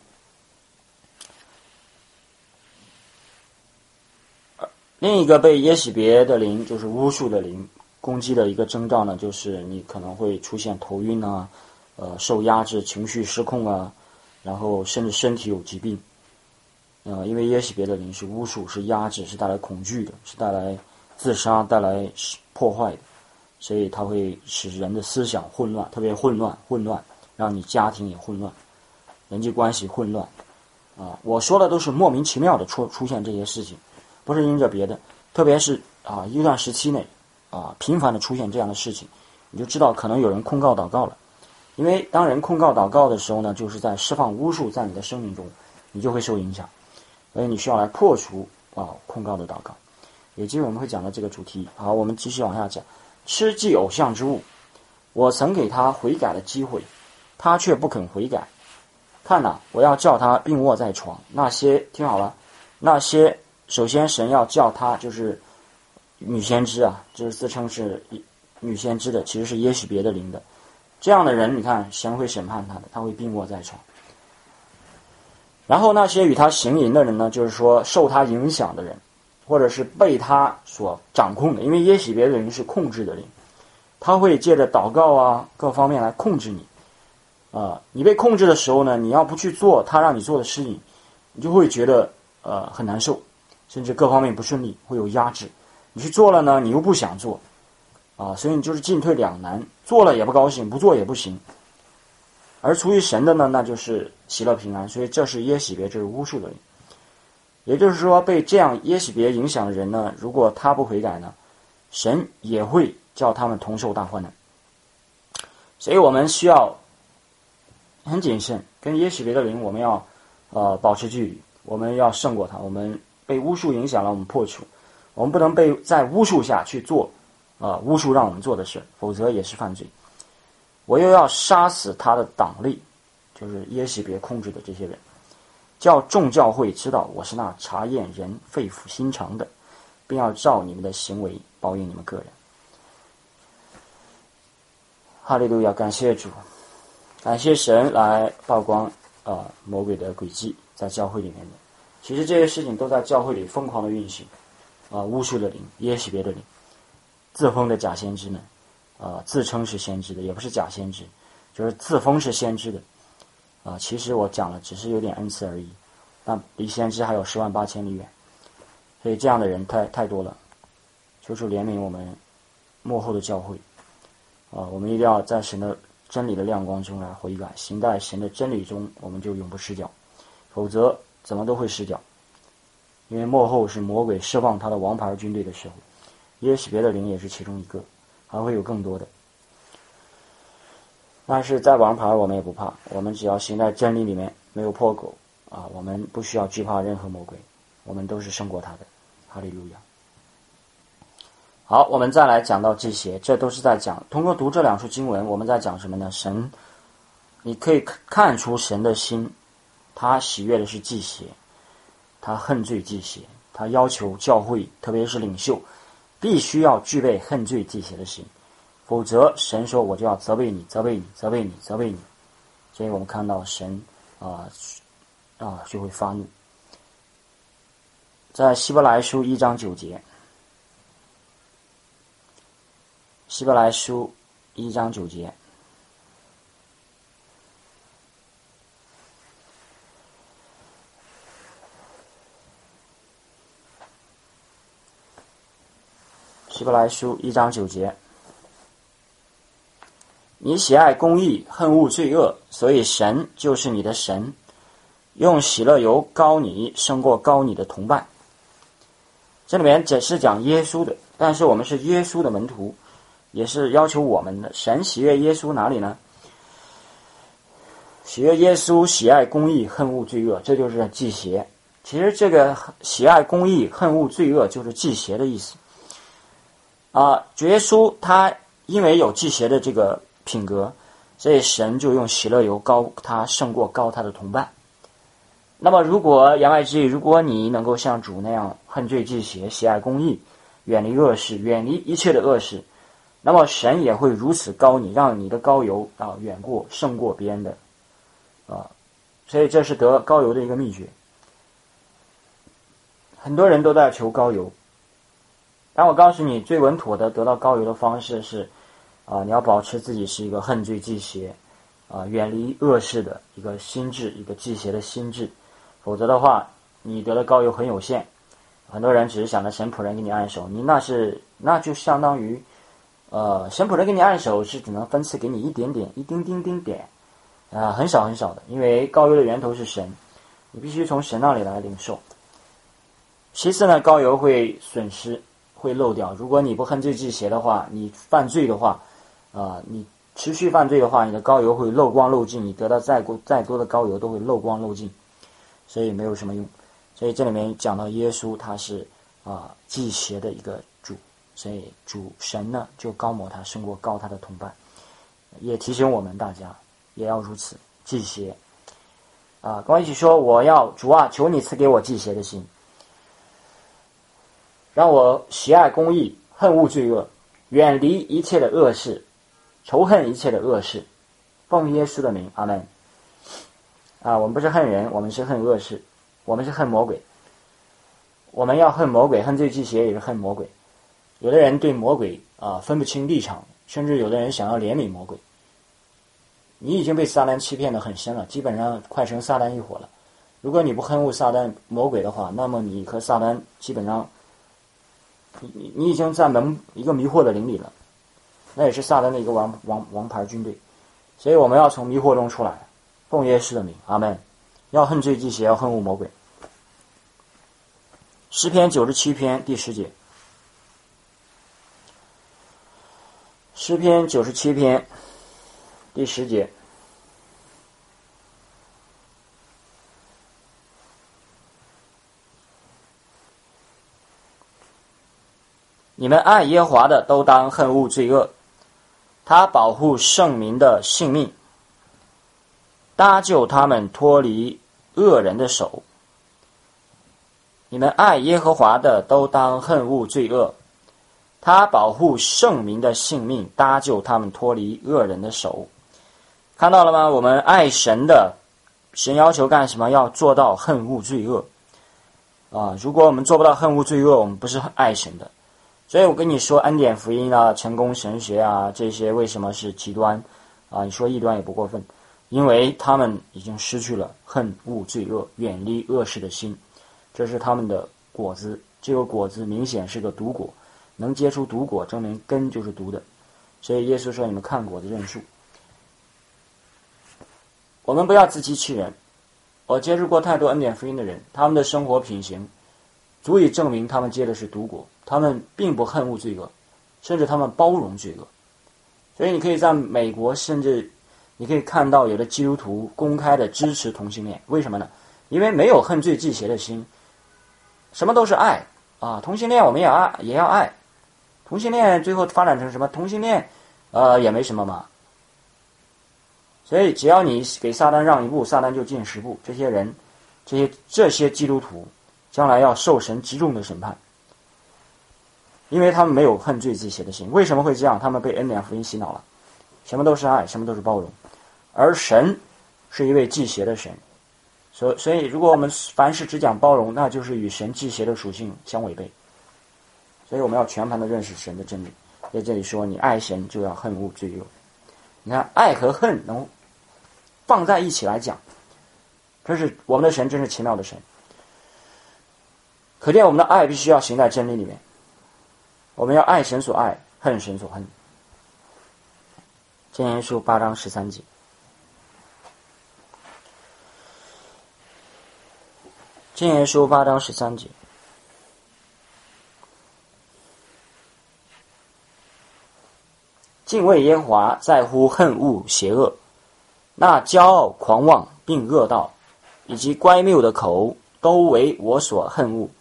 另一个被耶洗别的灵，就是巫术的灵攻击的一个征兆呢，就是你可能会出现头晕啊，呃，受压制、情绪失控啊，然后甚至身体有疾病。呃，因为耶洗别的灵是巫术，是压制，是带来恐惧的，是带来自杀、带来破坏的，所以它会使人的思想混乱，特别混乱，混乱，让你家庭也混乱，人际关系混乱。啊，我说的都是莫名其妙的出出现这些事情。不是因着别的，特别是啊一段时期内啊频繁的出现这样的事情，你就知道可能有人控告祷告了。因为当人控告祷告的时候呢，就是在释放巫术在你的生命中，你就会受影响，所以你需要来破除啊控告的祷告。也就是我们会讲到这个主题。好，我们继续往下讲。吃祭偶像之物，我曾给他悔改的机会，他却不肯悔改。看哪、啊，我要叫他病卧在床。那些听好了，那些。首先神要叫他就是女先知啊，就是自称是女先知的，其实是耶洗别的灵的。这样的人你看神会审判他的，他会病卧在床。然后那些与他行淫的人呢，就是说受他影响的人，或者是被他所掌控的，因为耶洗别的灵是控制的灵，他会借着祷告啊各方面来控制你啊、呃。你被控制的时候呢，你要不去做他让你做的事情，你就会觉得呃很难受，甚至各方面不顺利，会有压制。你去做了呢，你又不想做，啊，所以你就是进退两难，做了也不高兴，不做也不行。而出于神的呢，那就是喜乐平安。所以这是耶洗别，这是巫术的灵。也就是说，被这样耶洗别影响的人呢，如果他不悔改呢，神也会叫他们同受大患难。所以我们需要很谨慎，跟耶洗别的灵，我们要呃保持距离，我们要胜过他，我们。被巫术影响了，我们破除，我们不能被在巫术下去做啊、呃、巫术让我们做的事，否则也是犯罪。我又要杀死他的党类，就是耶洗别控制的这些人，叫众教会知道我是那查验人肺腑心肠的，并要照你们的行为报应你们个人。 哈利路亚，感谢主，感谢神来曝光啊、呃、魔鬼的诡计在教会里面的。其实这些事情都在教会里疯狂的运行啊、呃，巫术的灵、耶洗别的灵、自封的假先知们啊、呃，自称是先知的，也不是假先知，就是自封是先知的啊、呃。其实我讲了，只是有点恩赐而已，但离先知还有十万八千里远。所以这样的人太太多了，求主怜悯我们末后的教会啊、呃！我们一定要在神的真理的亮光中来悔改，行在神的真理中，我们就永不失脚，否则怎么都会失脚。因为末后是魔鬼释放他的王牌军队的时候，耶洗别的灵也是其中一个，还会有更多的。但是在王牌我们也不怕，我们只要行在真理里面，没有破口啊，我们不需要惧怕任何魔鬼，我们都是胜过他的。哈利路亚。好，我们再来讲到这些，这都是在讲，通过读这两处经文，我们在讲什么呢？神，你可以看出神的心，他喜悦的是忌邪，他恨罪忌邪，他要求教会，特别是领袖，必须要具备恨罪忌邪的心，否则神说我就要责备你，责备你，责备你，责备你。所以我们看到神啊啊、呃呃、就会发怒。在希伯来书一章九节，希伯来书一章九节，希伯来书一章九节，你喜爱公义，恨恶罪恶，所以神就是你的神，用喜乐油膏你，胜过膏你的同伴。这里面只是讲耶稣的，但是我们是耶稣的门徒，也是要求我们的。神喜悦耶稣哪里呢？喜悦耶稣，喜爱公义，恨恶罪恶，这就是忌邪。其实这个喜爱公义，恨恶罪恶，就是忌邪的意思。啊，主耶稣他因为有忌邪的这个品格，所以神就用喜乐油膏他，胜过膏他的同伴。那么如果言外之意，如果你能够像主那样恨罪忌邪，喜爱公义，远离恶事，远离一切的恶事，那么神也会如此膏你，让你的膏油啊远过胜过别人的啊，所以这是得膏油的一个秘诀。很多人都在求膏油，但我告诉你，最稳妥的得到膏油的方式是啊，你要保持自己是一个恨罪忌邪啊，远离恶事的一个心智，一个忌邪的心智。否则的话，你得的膏油很有限。很多人只是想着神仆人给你按手，你那是那就相当于，呃，神仆人给你按手是只能分赐给你一点点，一丁丁丁点，啊、呃，很少很少的。因为膏油的源头是神，你必须从神那里来领受。其次呢，膏油会损失，会漏掉。如果你不恨罪忌邪的话，你犯罪的话，啊、呃，你持续犯罪的话，你的膏油会漏光漏尽，你得到再多再多的膏油都会漏光漏尽。所以没有什么用。所以这里面讲到耶稣他是啊忌邪的一个主，所以主神呢就膏抹他，胜过膏他的同伴。也提醒我们大家也要如此忌邪啊，跟我一起说，我要主啊，求你赐给我忌邪的心，让我喜爱公义，恨恶罪恶，远离一切的恶事，仇恨一切的恶事，奉耶稣的名，阿们。啊，我们不是恨人，我们是恨恶事，我们是恨魔鬼。我们要恨魔鬼，恨罪忌邪也是恨魔鬼。有的人对魔鬼啊分不清立场，甚至有的人想要怜悯魔鬼。你已经被撒旦欺骗得很深了，基本上快成撒旦一伙了。如果你不恨恶撒旦魔鬼的话，那么你和撒旦基本上，你你已经在门一个迷惑的灵里了，那也是撒旦的一个王王王牌军队。所以我们要从迷惑中出来。奉耶稣的名，阿们。要恨罪忌邪，要恨恶魔鬼。诗篇九十七篇第十节。诗篇九十七篇第十节。你们爱耶和华的，都当恨恶罪恶，他保护圣民的性命，搭救他们脱离恶人的手。你们爱耶和华的，都当恨恶罪恶， 他保护圣民的性命，搭救他们脱离恶人的手。看到了吗？我们爱神的，神要求干什么？要做到恨恶罪恶啊！如果我们做不到恨恶罪恶，我们不是很爱神的。所以我跟你说，恩典福音啊、成功神学啊，这些为什么是极端啊？你说异端也不过分，因为他们已经失去了恨恶罪恶、远离恶事的心，这是他们的果子。这个果子明显是个毒果，能结出毒果，证明根就是毒的。所以耶稣说：“你们看果子认树。”我们不要自欺欺人。我接触过太多恩典福音的人，他们的生活品行足以证明他们结的是毒果，他们并不恨恶罪恶，甚至他们包容罪恶。所以你可以在美国，甚至你可以看到有的基督徒公开的支持同性恋，为什么呢？因为没有恨罪忌邪的心，什么都是爱啊！同性恋我们也爱，也要爱。同性恋最后发展成什么？同性恋呃也没什么嘛。所以只要你给撒旦让一步，撒旦就进十步。这些人，这些这些基督徒将来要受神极重的审判，因为他们没有恨罪忌邪的心。为什么会这样？他们被恩典福音洗脑了，什么都是爱，什么都是包容，而神是一位忌邪的神。所所以如果我们凡事只讲包容，那就是与神忌邪的属性相违背。所以我们要全盘的认识神的真理。在这里说，你爱神就要恨恶罪恶。你看，爱和恨能放在一起来讲，这是我们的神真是奇妙的神。可见我们的爱必须要行在真理里面，我们要爱神所爱，恨神所恨。箴言书八章十三节。箴言书八章十三节。敬畏耶和华在乎恨恶邪恶，那骄傲狂妄并恶道以及乖谬的口都为我所恨恶。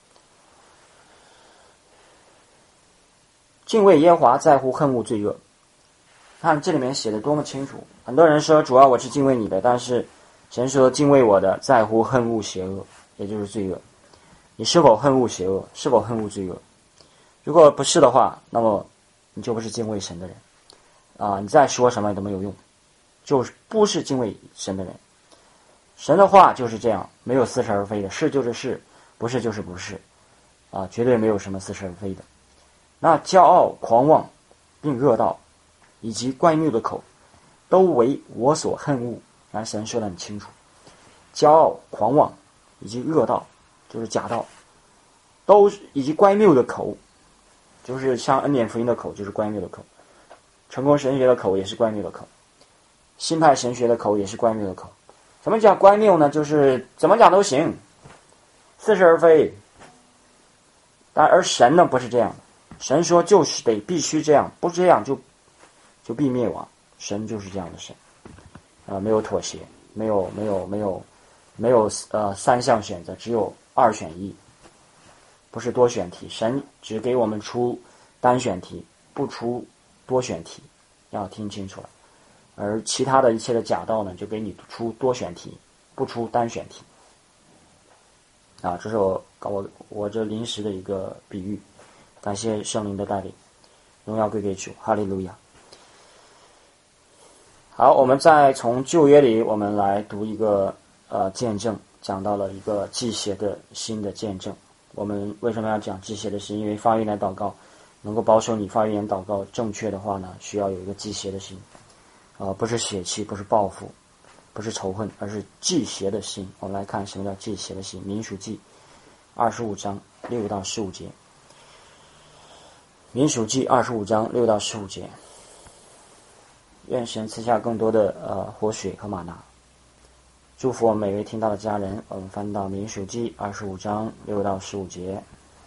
敬畏耶和华在乎恨恶罪恶，看这里面写的多么清楚。很多人说主要我是敬畏你的，但是神说敬畏我的在乎恨恶邪恶，也就是罪恶。你是否恨恶邪恶？是否恨恶罪恶？如果不是的话，那么你就不是敬畏神的人啊！你再说什么都没有用，就是不是敬畏神的人。神的话就是这样，没有似是而非的，是就是是，不是就是不是啊，绝对没有什么似是而非的。那骄傲狂妄并恶道以及乖谬的口都为我所恨恶。然后神说得很清楚，骄傲狂妄以及恶道就是假道，都以及乖谬的口，就是像恩典福音的口就是乖谬的口，成功神学的口也是乖谬的口，新派神学的口也是乖谬的口。什么叫乖谬呢？就是怎么讲都行，似是而非。但而神呢不是这样的，神说就是得必须这样，不这样就就必灭亡。神就是这样的神，啊、呃，没有妥协，没有没有没有没有呃三项选择，只有二选一，不是多选题。神只给我们出单选题，不出多选题，要听清楚了。而其他的一切的假道呢，就给你出多选题，不出单选题。啊，这是我我我这临时的一个比喻，感谢圣灵的带领，荣耀归给主，哈利路亚。好，我们再从旧约里，我们来读一个呃见证，讲到了一个忌邪的心的见证。我们为什么要讲忌邪的心？因为发预言祷告能够保守你发预言祷告正确的话呢，需要有一个忌邪的心，啊、呃，不是血气，不是报复，不是仇恨，而是忌邪的心。我们来看什么叫忌邪的心。民数记二十五章六到十五节。民数记二十五章六到十五节。愿神赐下更多的呃活水和玛拿，祝福我们每位听到的家人。我们翻到民数记二十五章六到十五节。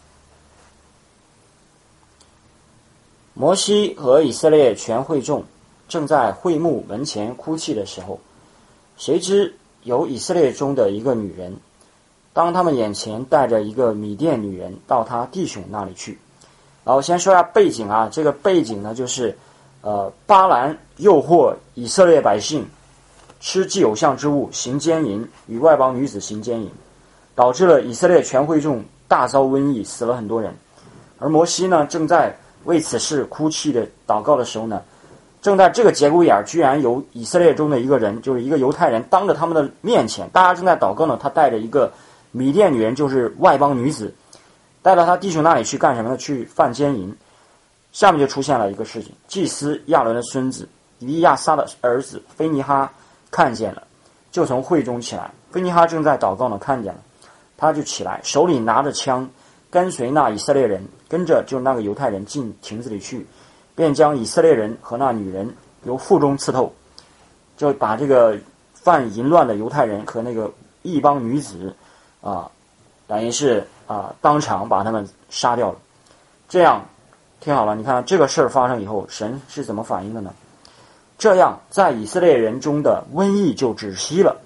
摩西和以色列全会众正在会幕门前哭泣的时候，谁知有以色列中的一个女人，当他们眼前带着一个米甸女人到他弟兄那里去。然后先说一下背景啊，这个背景呢就是呃巴兰诱惑以色列百姓吃祭偶像之物，行奸淫，与外邦女子行奸淫，导致了以色列全会众大遭瘟疫，死了很多人。而摩西呢正在为此事哭泣的祷告的时候呢，正在这个节骨眼儿，居然有以色列中的一个人，就是一个犹太人，当着他们的面前，大家正在祷告呢，他带着一个米甸女人，就是外邦女子，带到他弟兄那里去干什么呢？去犯奸淫。下面就出现了一个事情，祭司亚伦的孙子以利亚撒的儿子菲尼哈看见了，就从会中起来。菲尼哈正在祷告呢，看见了，他就起来，手里拿着枪，跟随那以色列人，跟着就那个犹太人进亭子里去，便将以色列人和那女人由腹中刺透，就把这个犯淫乱的犹太人和那个异邦女子啊，等于是啊当场把他们杀掉了。这样听好了，你看这个事儿发生以后，神是怎么反应的呢？这样在以色列人中的瘟疫就止息了。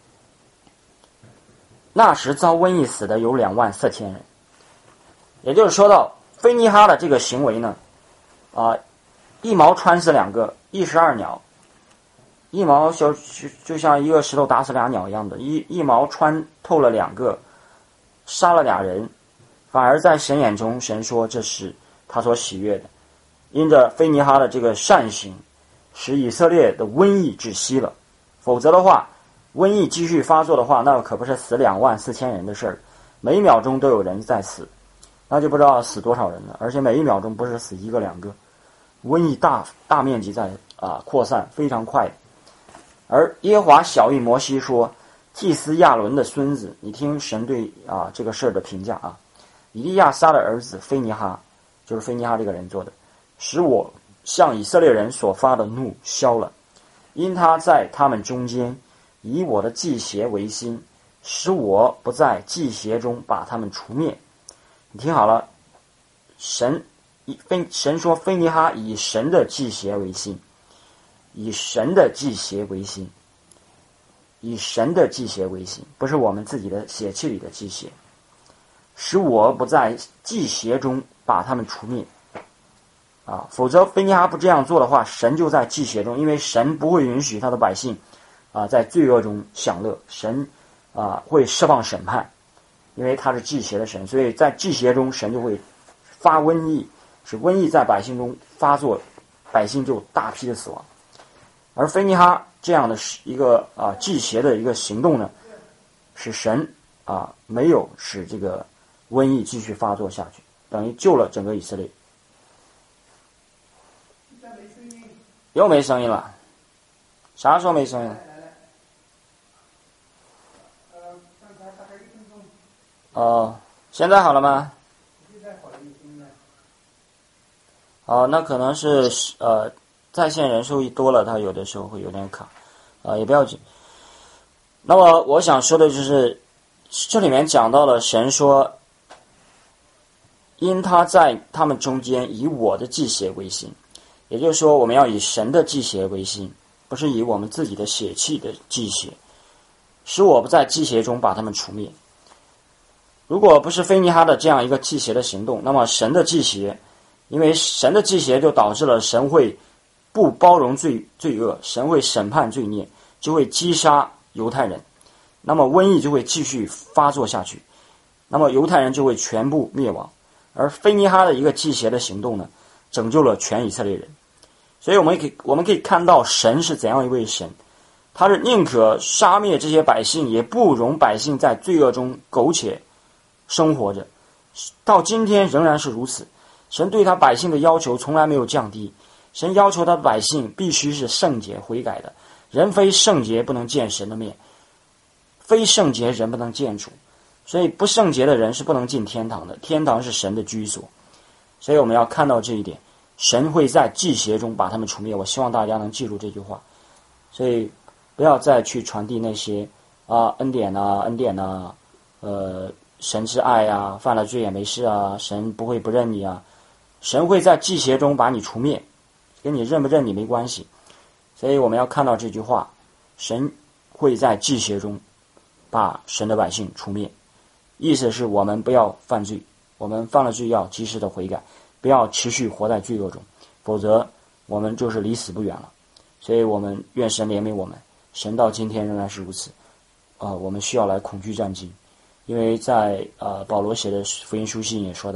那时遭瘟疫死的有两万四千人。也就是说到菲尼哈的这个行为呢，啊，一矛穿死两个，一石二鸟，一矛就就像一个石头打死俩鸟一样的，一一矛穿透了两个，杀了俩人，反而在神眼中，神说这是他所喜悦的。因着菲尼哈的这个善行，使以色列的瘟疫止息了。否则的话，瘟疫继续发作的话，那可不是死两万四千人的事儿，每秒钟都有人在死，那就不知道死多少人了。而且每一秒钟不是死一个两个，瘟疫大大面积在啊扩散，非常快。而耶和华晓谕摩西说，祭司亚伦的孙子，你听神对啊这个事儿的评价啊，以利亚撒的儿子菲尼哈，就是菲尼哈这个人做的，使我向以色列人所发的怒消了，因他在他们中间以我的祭邪为心，使我不在祭邪中把他们除灭。你听好了，神以菲神说菲尼哈以神的祭邪为心，以神的祭邪为心，以神的祭邪为心，不是我们自己的血气里的祭邪，使我不在祭邪中把他们除灭。啊，否则菲尼哈不这样做的话，神就在祭邪中，因为神不会允许他的百姓啊在罪恶中享乐，神啊会释放审判，因为他是祭邪的神，所以在祭邪中神就会发瘟疫，使瘟疫在百姓中发作，百姓就大批的死亡。而菲尼哈这样的一个啊祭邪的一个行动呢，使神啊没有使这个瘟疫继续发作下去，等于救了整个以色列。又没声音了，啥时候没声音了？哦，现在好了吗？哦，那可能是呃在线人数一多了，它有的时候会有点卡，啊、呃、也不要紧。那么我想说的就是，这里面讲到了神说，因他在他们中间以我的祭邪为心。也就是说，我们要以神的祭邪为心，不是以我们自己的血气的祭邪，使我不在祭邪中把他们除灭。如果不是菲尼哈的这样一个祭邪的行动，那么神的祭邪，因为神的祭邪就导致了神会不包容罪罪恶，神会审判罪孽，就会击杀犹太人，那么瘟疫就会继续发作下去，那么犹太人就会全部灭亡。而菲尼哈的一个祭邪的行动呢，拯救了全以色列人。所以我们可以我们可以看到神是怎样一位神，他是宁可杀灭这些百姓，也不容百姓在罪恶中苟且生活着，到今天仍然是如此。神对他百姓的要求从来没有降低，神要求他的百姓必须是圣洁悔改的，人非圣洁不能见神的面，非圣洁人不能见主，所以不圣洁的人是不能进天堂的，天堂是神的居所。所以我们要看到这一点，神会在祭邪中把他们除灭。我希望大家能记住这句话，所以不要再去传递那些啊恩典啊恩典啊，呃神是爱啊，犯了罪也没事啊，神不会不认你啊，神会在祭邪中把你除灭，跟你认不认你没关系。所以我们要看到这句话，神会在祭邪中把神的百姓除灭，意思是我们不要犯罪，我们犯了罪要及时的悔改，不要持续活在罪恶中，否则我们就是离死不远了。所以我们愿神怜悯我们，神到今天仍然是如此。呃，我们需要来恐惧战兢，因为在呃保罗写的福音书信也说到，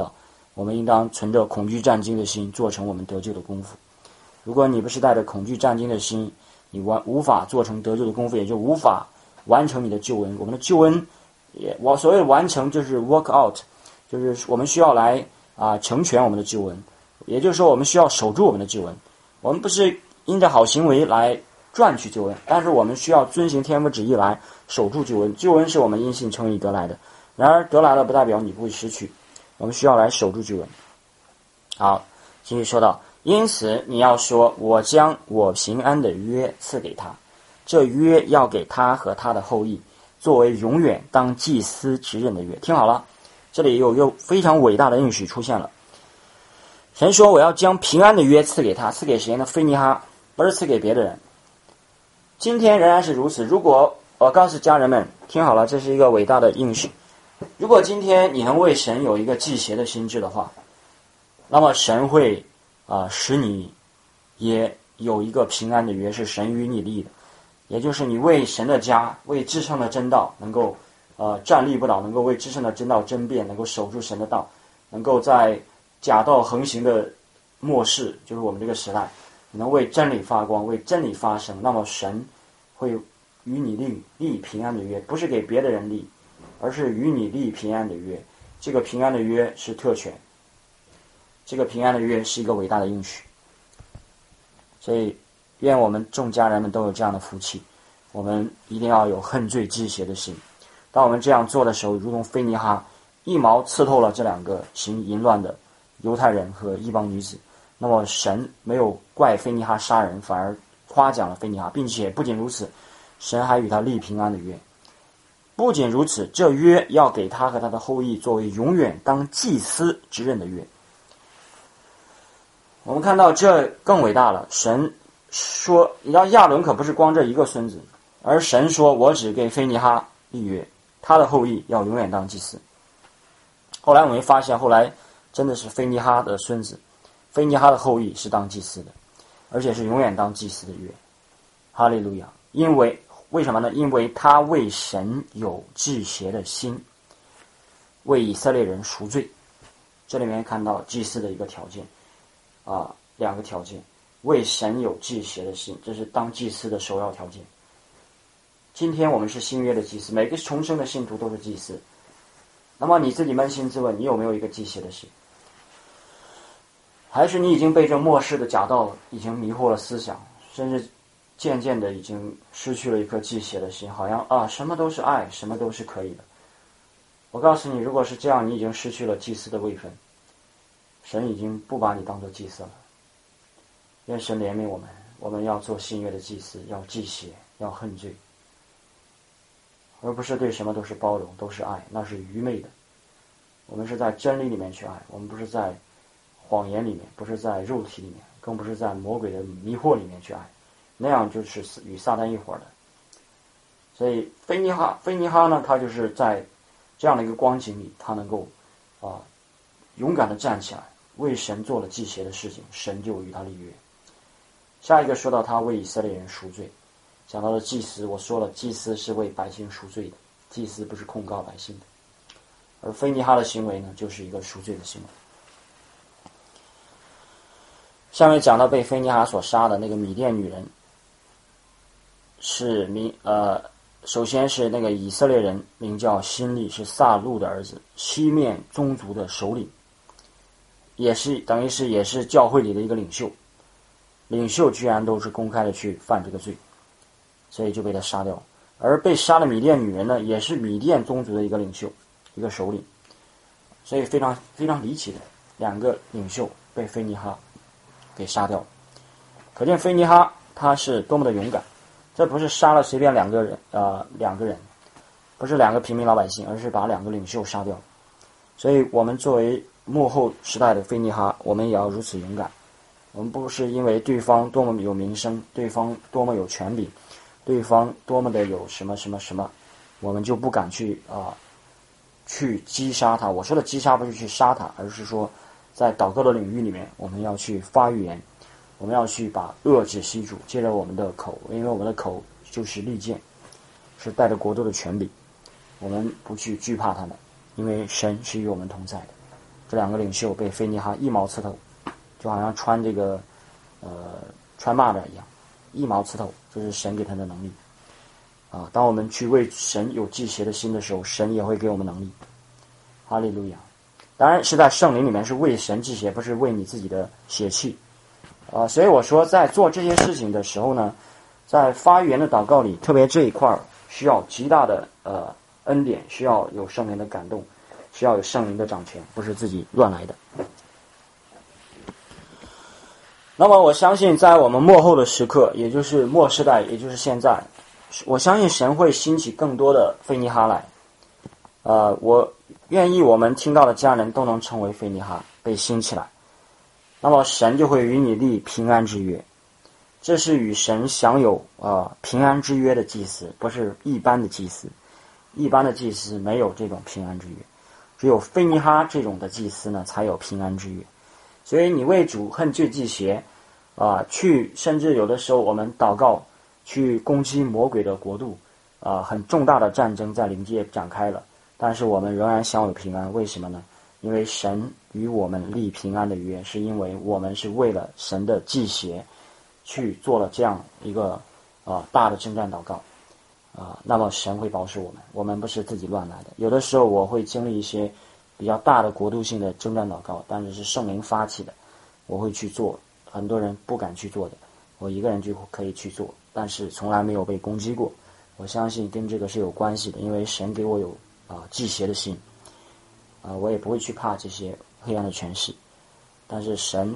我们应当存着恐惧战惊的心，做成我们得救的功夫。如果你不是带着恐惧战惊的心，你完无法做成得救的功夫，也就无法完成你的救恩。我们的救恩也我所谓的完成就是 work out， 就是我们需要来啊成全我们的救恩，也就是说我们需要守住我们的救恩。我们不是因着好行为来赚取救恩，但是我们需要遵行天父旨意来守住救恩。救恩是我们因信称义得来的，然而得来了不代表你不会失去，我们需要来守住救恩。好，继续说到，因此你要说，我将我平安的约赐给他，这约要给他和他的后裔，作为永远当祭司职任的约。听好了，这里有一个非常伟大的应许出现了。神说我要将平安的约赐给他，赐给谁呢？非尼哈，不是赐给别的人。今天仍然是如此。如果我告诉家人们，听好了，这是一个伟大的应许。如果今天你能为神有一个祭邪的心智的话，那么神会啊、呃、使你也有一个平安的约，是神与你立的，也就是你为神的家，为至圣的真道能够呃站立不倒，能够为至圣的真道争辩，能够守住神的道，能够在假道横行的末世，就是我们这个时代，你能为真理发光，为真理发声，那么神会与你立立平安的约，不是给别的人立，而是与你立平安的约。这个平安的约是特权，这个平安的约是一个伟大的应许。所以愿我们众家人们都有这样的福气，我们一定要有恨罪忌邪的心。当我们这样做的时候，如同非尼哈一矛刺透了这两个行淫乱的犹太人和异邦女子，那么神没有怪非尼哈杀人，反而夸奖了非尼哈，并且不仅如此，神还与他立平安的约。不仅如此，这约要给他和他的后裔作为永远当祭司职任的约。我们看到这更伟大了，神说，你知道亚伦可不是光这一个孙子，而神说我只给非尼哈立约，他的后裔要永远当祭司。后来我们发现，后来真的是非尼哈的孙子，非尼哈的后裔是当祭司的，而且是永远当祭司的约。哈利路亚！因为为什么呢？因为他为神有祭邪的心，为以色列人赎罪。这里面看到祭司的一个条件啊，两个条件，为神有祭邪的心，这是当祭司的首要条件。今天我们是新约的祭司，每个重生的信徒都是祭司。那么你自己扪心自问，你有没有一个祭邪的心？还是你已经被这末世的假道已经迷惑了思想，甚至渐渐的已经失去了一颗祭邪的心，好像啊什么都是爱，什么都是可以的。我告诉你，如果是这样，你已经失去了祭司的位分，神已经不把你当作祭司了。愿神怜悯我们，我们要做新约的祭司，要祭邪，要恨罪，而不是对什么都是包容，都是爱，那是愚昧的。我们是在真理里面去爱，我们不是在谎言里面，不是在肉体里面，更不是在魔鬼的迷惑里面去爱，那样就是与撒旦一伙的。所以非尼哈非尼哈呢，他就是在这样的一个光景里，他能够啊勇敢的站起来，为神做了祭邪的事情，神就与他立约。下一个说到他为以色列人赎罪，讲到了祭司，我说了，祭司是为百姓赎罪的，祭司不是控告百姓的，而非尼哈的行为呢，就是一个赎罪的行为。下面讲到被非尼哈所杀的那个米甸女人，是名呃，首先是那个以色列人，名叫辛利，是撒路的儿子，西面宗族的首领，也是等于是也是教会里的一个领袖，领袖居然都是公开的去犯这个罪，所以就被他杀掉。而被杀的米甸女人呢，也是米甸宗族的一个领袖，一个首领，所以非常非常离奇的两个领袖被非尼哈给杀掉了。可见非尼哈他是多么的勇敢，这不是杀了随便两个人呃两个人，不是两个平民老百姓，而是把两个领袖杀掉。所以我们作为末后时代的非尼哈，我们也要如此勇敢。我们不是因为对方多么有名声，对方多么有权柄，对方多么的有什么什么什么，我们就不敢去啊、呃、去击杀他。我说的击杀不是去杀他，而是说在祷告的领域里面，我们要去发预言，我们要去把恶止息住，借着我们的口，因为我们的口就是利剑，是带着国度的权柄，我们不去惧怕他们，因为神是与我们同在的。 这两个领袖被菲尼哈一矛刺透，就好像穿这个呃穿蚂蚱一样，一矛刺透，这是神给他的能力啊。当我们去为神有忌邪的心的时候，神也会给我们能力。哈利路亚！当然是在圣灵里面是为神忌邪，不是为你自己的血气啊。所以我说，在做这些事情的时候呢，在发言的祷告里，特别这一块需要极大的呃恩典，需要有圣灵的感动，需要有圣灵的掌权，不是自己乱来的。那么我相信在我们末后的时刻，也就是末世代，也就是现在，我相信神会兴起更多的菲尼哈来。呃，我愿意我们听到的家人都能成为菲尼哈，被兴起来。那么神就会与你立平安之约，这是与神享有呃平安之约的祭司，不是一般的祭司。一般的祭司没有这种平安之约，只有菲尼哈这种的祭司呢才有平安之约。所以你为主恨罪忌邪啊、呃，去甚至有的时候我们祷告去攻击魔鬼的国度啊、呃，很重大的战争在灵界展开了，但是我们仍然享有平安。为什么呢？因为神与我们立平安的约，是因为我们是为了神的忌邪去做了这样一个啊、呃、大的征战祷告啊、呃，那么神会保守我们，我们不是自己乱来的。有的时候我会经历一些比较大的国度性的征战祷告，但是是圣灵发起的，我会去做，很多人不敢去做的，我一个人就可以去做，但是从来没有被攻击过。我相信跟这个是有关系的，因为神给我有啊忌邪的心啊，我也不会去怕这些黑暗的权势，但是神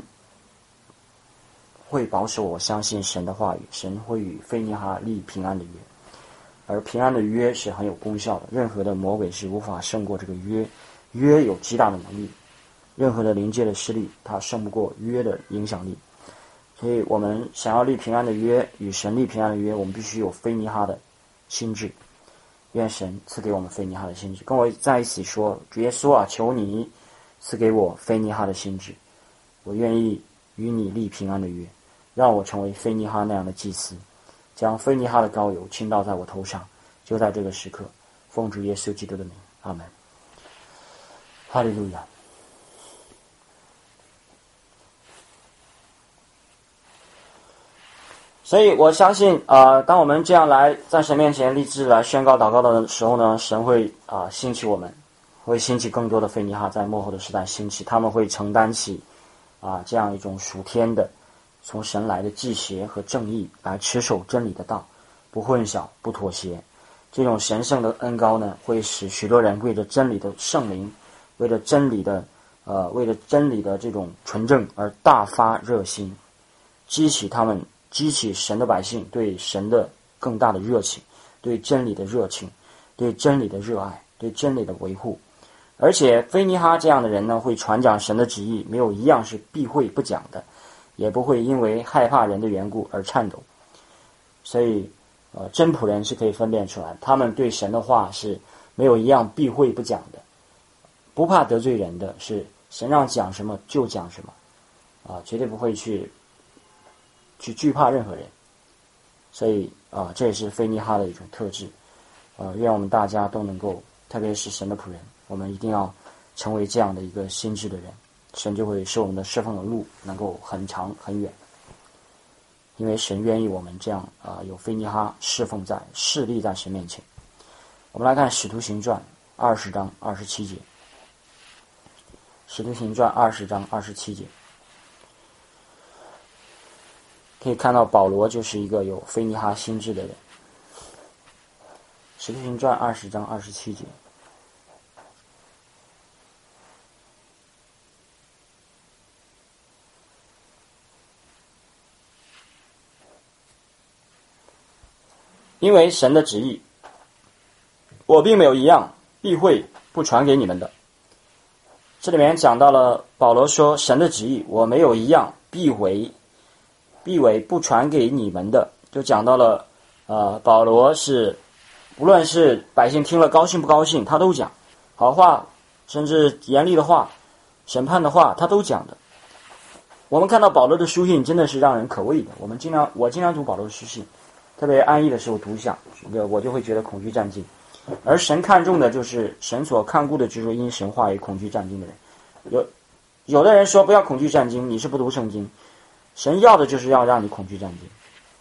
会保守我，相信神的话语，神会与菲尼哈立平安的约，而平安的约是很有功效的，任何的魔鬼是无法胜过这个约，约有极大的能力，任何的灵界的势力它胜不过约的影响力。所以我们想要立平安的约，与神立平安的约，我们必须有菲尼哈的心智。愿神赐给我们菲尼哈的心智。跟我在一起说，主耶稣啊，求你赐给我菲尼哈的心智，我愿意与你立平安的约，让我成为菲尼哈那样的祭司，将菲尼哈的膏油倾倒在我头上，就在这个时刻，奉主耶稣基督的名，阿门。哈利路亚。所以我相信啊、呃，当我们这样来在神面前立志来宣告祷告的时候呢，神会啊、呃、兴起我们，会兴起更多的菲尼哈，在末后的时代兴起，他们会承担起啊、呃、这样一种属天的从神来的忌邪和正义，来持守真理的道，不混淆，不妥协。这种神圣的恩膏呢，会使许多人为着真理的圣灵，为了真理的呃为了真理的这种纯正而大发热心，激起他们激起神的百姓对神的更大的热情，对真理的热情，对真理的热爱，对真理的维护。而且菲尼哈这样的人呢，会传讲神的旨意，没有一样是避讳不讲的，也不会因为害怕人的缘故而颤抖。所以呃，真仆人是可以分辨出来，他们对神的话是没有一样避讳不讲的，不怕得罪人的，是神让讲什么就讲什么啊，绝对不会去去惧怕任何人。所以啊，这也是菲尼哈的一种特质啊，愿我们大家都能够，特别是神的仆人，我们一定要成为这样的一个心智的人，神就会使我们的侍奉的路能够很长很远。因为神愿意我们这样啊、呃，有菲尼哈侍奉在侍立在神面前。我们来看《使徒行传》二十章二十七节，《使徒行传》二十章二十七节，可以看到保罗就是一个有菲尼哈心智的人。《使徒行传》二十章二十七节。因为神的旨意，我并没有一样避讳不传给你们的。这里面讲到了保罗说神的旨意我没有一样避讳避讳不传给你们的，就讲到了呃，保罗是无论是百姓听了高兴不高兴，他都讲好话，甚至严厉的话，审判的话，他都讲的。我们看到保罗的书信真的是让人可畏的，我们经常我经常读保罗的书信，特别安逸的时候读一下，我就会觉得恐惧战惊。而神看重的就是神所看顾的，就是因神话语恐惧战惊的人。 有有的人说不要恐惧战惊，你是不读圣经。神要的就是要让你恐惧战惊，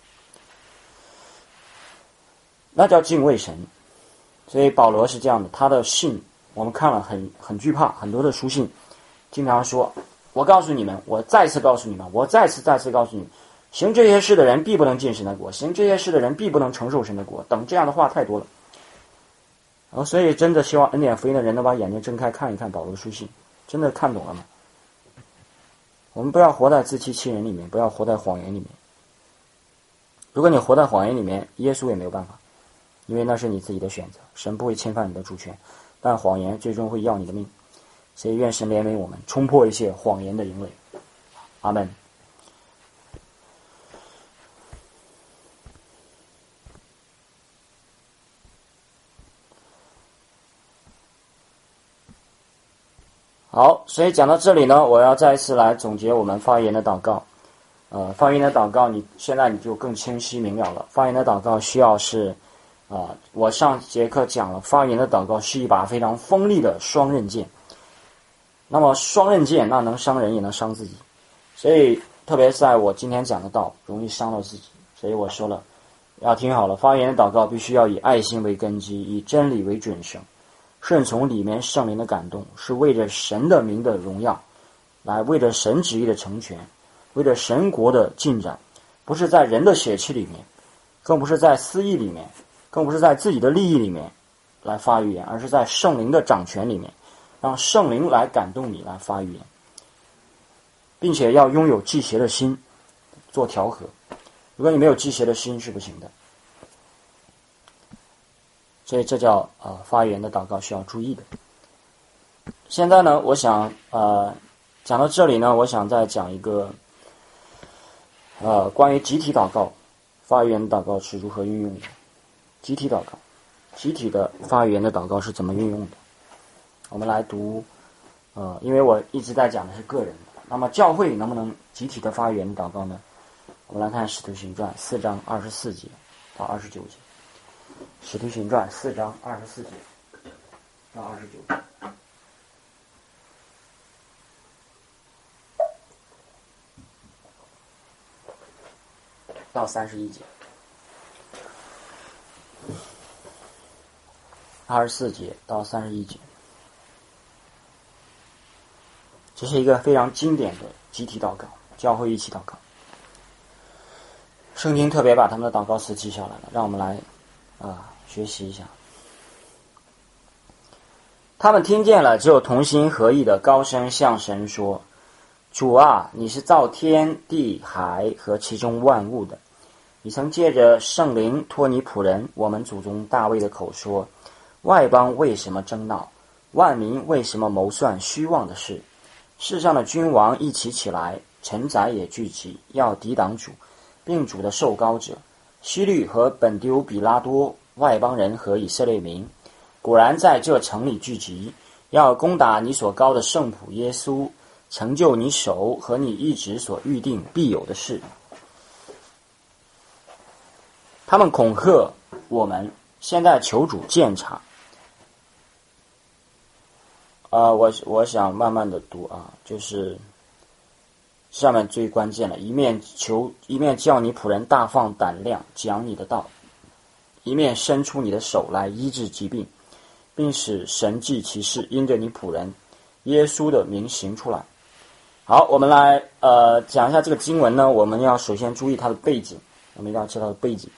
那叫敬畏神。所以保罗是这样的，他的信我们看了很很惧怕，很多的书信经常说，我告诉你们，我再次告诉你们，我再次再次告诉你们，行这些事的人必不能进神的国，行这些事的人必不能承受神的国，等这样的话太多了。哦，所以真的希望恩典福音的人能把眼睛睁开看一看保罗的书信，真的看懂了吗？我们不要活在自欺欺人里面，不要活在谎言里面。如果你活在谎言里面，耶稣也没有办法，因为那是你自己的选择，神不会侵犯你的主权，但谎言最终会要你的命。所以愿神怜悯我们，冲破一切谎言的营垒。阿们。好，所以讲到这里呢，我要再一次来总结我们发言的祷告。呃，发言的祷告你，你现在你就更清晰明了了。发言的祷告需要是，啊、呃，我上节课讲了，发言的祷告是一把非常锋利的双刃剑。那么双刃剑，那能伤人也能伤自己，所以特别在我今天讲的道，容易伤到自己。所以我说了，要听好了，发言的祷告必须要以爱心为根基，以真理为准绳。顺从里面圣灵的感动，是为着神的名的荣耀，来为着神旨意的成全，为着神国的进展，不是在人的血气里面，更不是在私意里面，更不是在自己的利益里面来发预言，而是在圣灵的掌权里面，让圣灵来感动你来发预言，并且要拥有忌邪的心做调和。如果你没有忌邪的心是不行的。所以这叫呃发言的祷告需要注意的。现在呢，我想呃讲到这里呢，我想再讲一个呃关于集体祷告，发言祷告是如何运用的。集体祷告，集体的发言的祷告是怎么运用的？我们来读呃，因为我一直在讲的是个人的，那么教会能不能集体的发言祷告呢？我们来看《使徒行传》四章二十四节到二十九节。使徒行传四章二十四节到二十九节，到三十一节，二十四节到三十一节，这是一个非常经典的集体祷告，教会一起祷告。圣经特别把他们的祷告词记下来了，让我们来啊，学习一下。他们听见了，就同心合意的高声向神说：主啊，你是造天地海和其中万物的，你曾借着圣灵托你仆人我们祖宗大卫的口说，外邦为什么争闹，万民为什么谋算虚妄的事？世上的君王一起起来，臣宰也聚集，要抵挡主，并主的受膏者。希律和本丢比拉多，外邦人和以色列民，果然在这城里聚集，要攻打你所膏的圣仆耶稣，成就你手和你一直所预定必有的事。他们恐吓我们，现在求主鉴察。啊、呃，我我想慢慢的读啊，就是下面最关键了，一面求，一面叫你仆人大放胆量讲你的道，一面伸出你的手来医治疾病，并使神迹奇事因着你仆人耶稣的名行出来。好，我们来呃讲一下这个经文呢，我们要首先注意它的背景，我们一定要知道它的背景。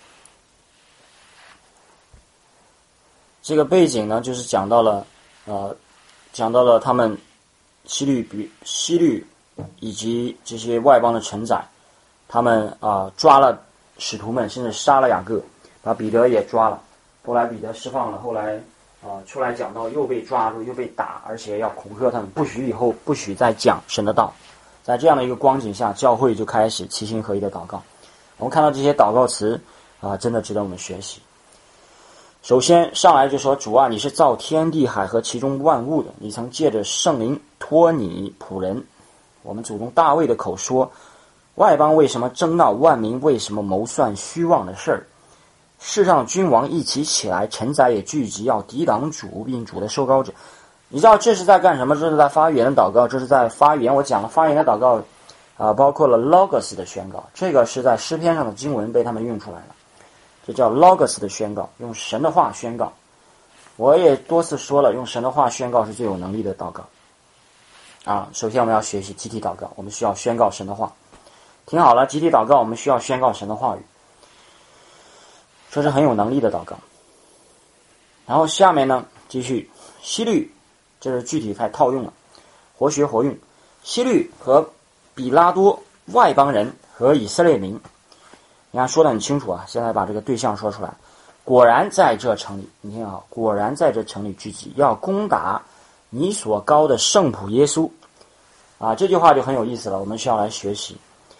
这个背景呢，就是讲到了呃讲到了他们希律比希律以及这些外邦的臣宰，他们啊、呃、抓了使徒们，甚至杀了雅各，把彼得也抓了。后来彼得释放了，后来啊、呃、出来讲道，又被抓住，又被打，而且要恐吓他们，不许以后不许再讲神的道。在这样的一个光景下，教会就开始齐心合一的祷告。我们看到这些祷告词啊、呃，真的值得我们学习。首先上来就说，主啊，你是造天地海和其中万物的，你曾借着圣灵托你仆人我们祖宗大卫的口说，外邦为什么争闹，万民为什么谋算虚妄的事儿？世上君王一起起来，臣宰也聚集，要抵挡主并主的受膏者。 你知道这是在干什么？这是在发言的祷告，这是在发言。我讲了发言的祷告，啊、呃，包括了 logos 的宣告，这个是在诗篇上的经文被他们用出来了，这叫 logos 的宣告，用神的话宣告。我也多次说了，用神的话宣告是最有能力的祷告。啊，首先我们要学习集体祷告，我们需要宣告神的话。听好了，集体祷告我们需要宣告神的话语，这是很有能力的祷告。然后下面呢，继续希律，这是具体开始套用了，活学活用。希律和比拉多外邦人和以色列民，你看说得很清楚啊。现在把这个对象说出来，果然在这城里，你听好，果然在这城里聚集，要攻打你所膏的圣仆耶稣。啊，这句话就很有意思了，我们需要来学习。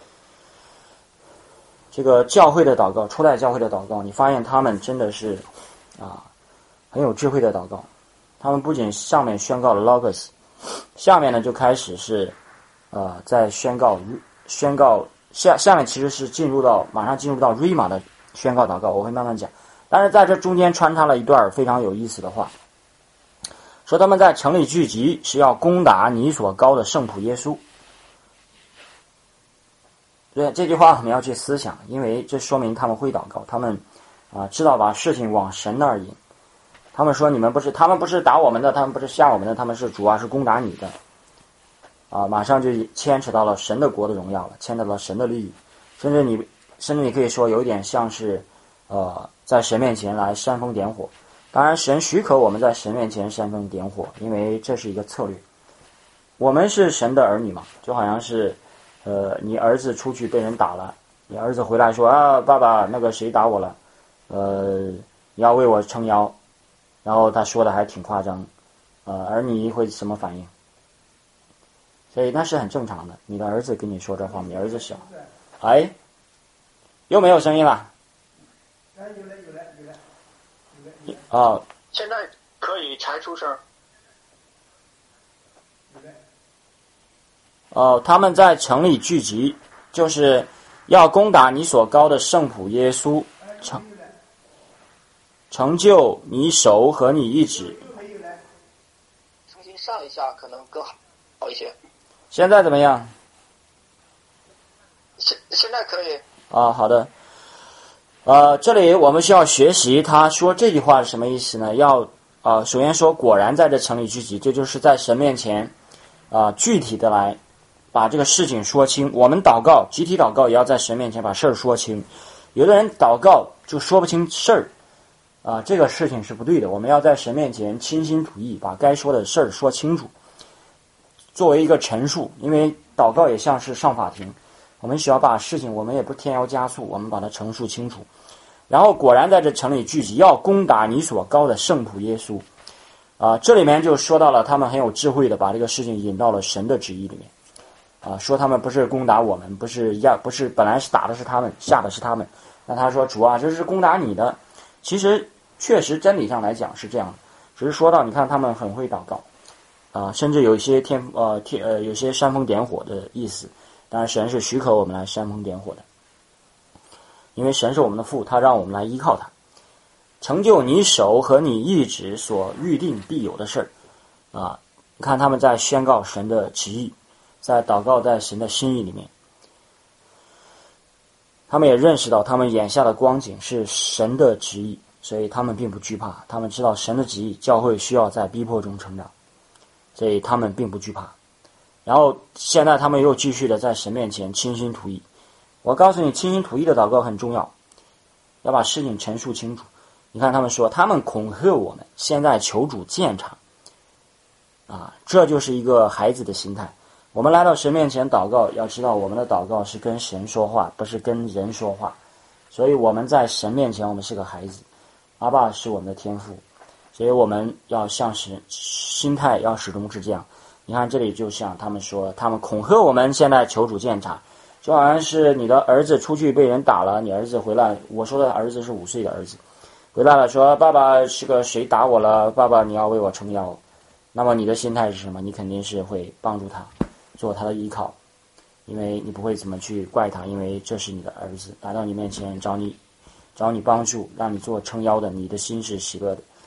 这个教会的祷告，初代教会的祷告，你发现他们真的是啊很有智慧的祷告。他们不仅上面宣告了 logos， 下面呢就开始是呃在宣告宣告下下面其实是进入到马上进入到 rima 的宣告祷告，我会慢慢讲。但是在这中间穿插了一段非常有意思的话，说他们在城里聚集是要攻打你所膏的圣仆耶稣。对这句话我们要去思想，因为这说明他们会祷告，他们啊知道把事情往神那儿引。他们说你们不是，他们不是打我们的，他们不是吓我们的，他们是主要是攻打你的。啊，马上就牵扯到了神的国的荣耀了，牵扯到了神的利益，甚至你甚至你可以说有点像是呃在神面前来煽风点火。当然神许可我们在神面前煽风点火，因为这是一个策略。我们是神的儿女嘛，就好像是呃你儿子出去被人打了，你儿子回来说啊爸爸那个谁打我了，呃你要为我撑腰，然后他说的还挺夸张，呃而你会什么反应？所以那是很正常的，你的儿子跟你说这话，你儿子小，哎又没有声音了。哦， 现在可以才出声。 哦，他们在城里聚集，就是要攻打你所膏的圣仆耶稣，成成就你手和你意志。 重新上一下可能更好一些。 现在怎么样？ 现现在可以。 啊，好的。呃，这里我们需要学习，他说这句话是什么意思呢？要啊、呃，首先说果然在这城里聚集，这就是在神面前啊、呃，具体的来把这个事情说清。我们祷告，集体祷告也要在神面前把事儿说清。有的人祷告就说不清事儿，啊、呃，这个事情是不对的。我们要在神面前倾心吐意，把该说的事儿说清楚，作为一个陈述。因为祷告也像是上法庭。我们需要把事情，我们也不添油加醋，我们把它陈述清楚。然后果然在这城里聚集，要攻打你所膏的圣仆耶稣。啊、呃，这里面就说到了他们很有智慧的把这个事情引到了神的旨意里面。啊、呃，说他们不是攻打我们，不是要不是本来是打的是他们，吓的是他们。那他说主啊，这是攻打你的。其实确实真理上来讲是这样的，只是说到你看他们很会祷告，啊、呃，甚至有一些天呃天呃有些煽风点火的意思。当然神是许可我们来煽风点火的，因为神是我们的父，他让我们来依靠他，成就你手和你意志所预定必有的事儿。啊，你看他们在宣告神的旨意，在祷告在神的心意里面，他们也认识到他们眼下的光景是神的旨意，所以他们并不惧怕，他们知道神的旨意，教会需要在逼迫中成长，所以他们并不惧怕。然后现在他们又继续的在神面前倾心吐意。我告诉你，倾心吐意的祷告很重要，要把事情陈述清楚。你看他们说，他们恐吓我们，现在求主鉴察。啊，这就是一个孩子的心态。我们来到神面前祷告，要知道我们的祷告是跟神说话，不是跟人说话。所以我们在神面前，我们是个孩子，阿爸是我们的天父，所以我们要像神，心态要始终是这样。你看这里就像他们说，他们恐吓我们，现在求主鉴察，就好像是你的儿子出去被人打了，你儿子回来，我说的儿子是五岁的儿子，回来了说爸爸是个谁打我了，爸爸你要为我撑腰。那么你的心态是什么？你肯定是会帮助他，做他的依靠，因为你不会怎么去怪他，因为这是你的儿子来到你面前找你找你帮助，让你做撑腰的，你的心是喜乐的。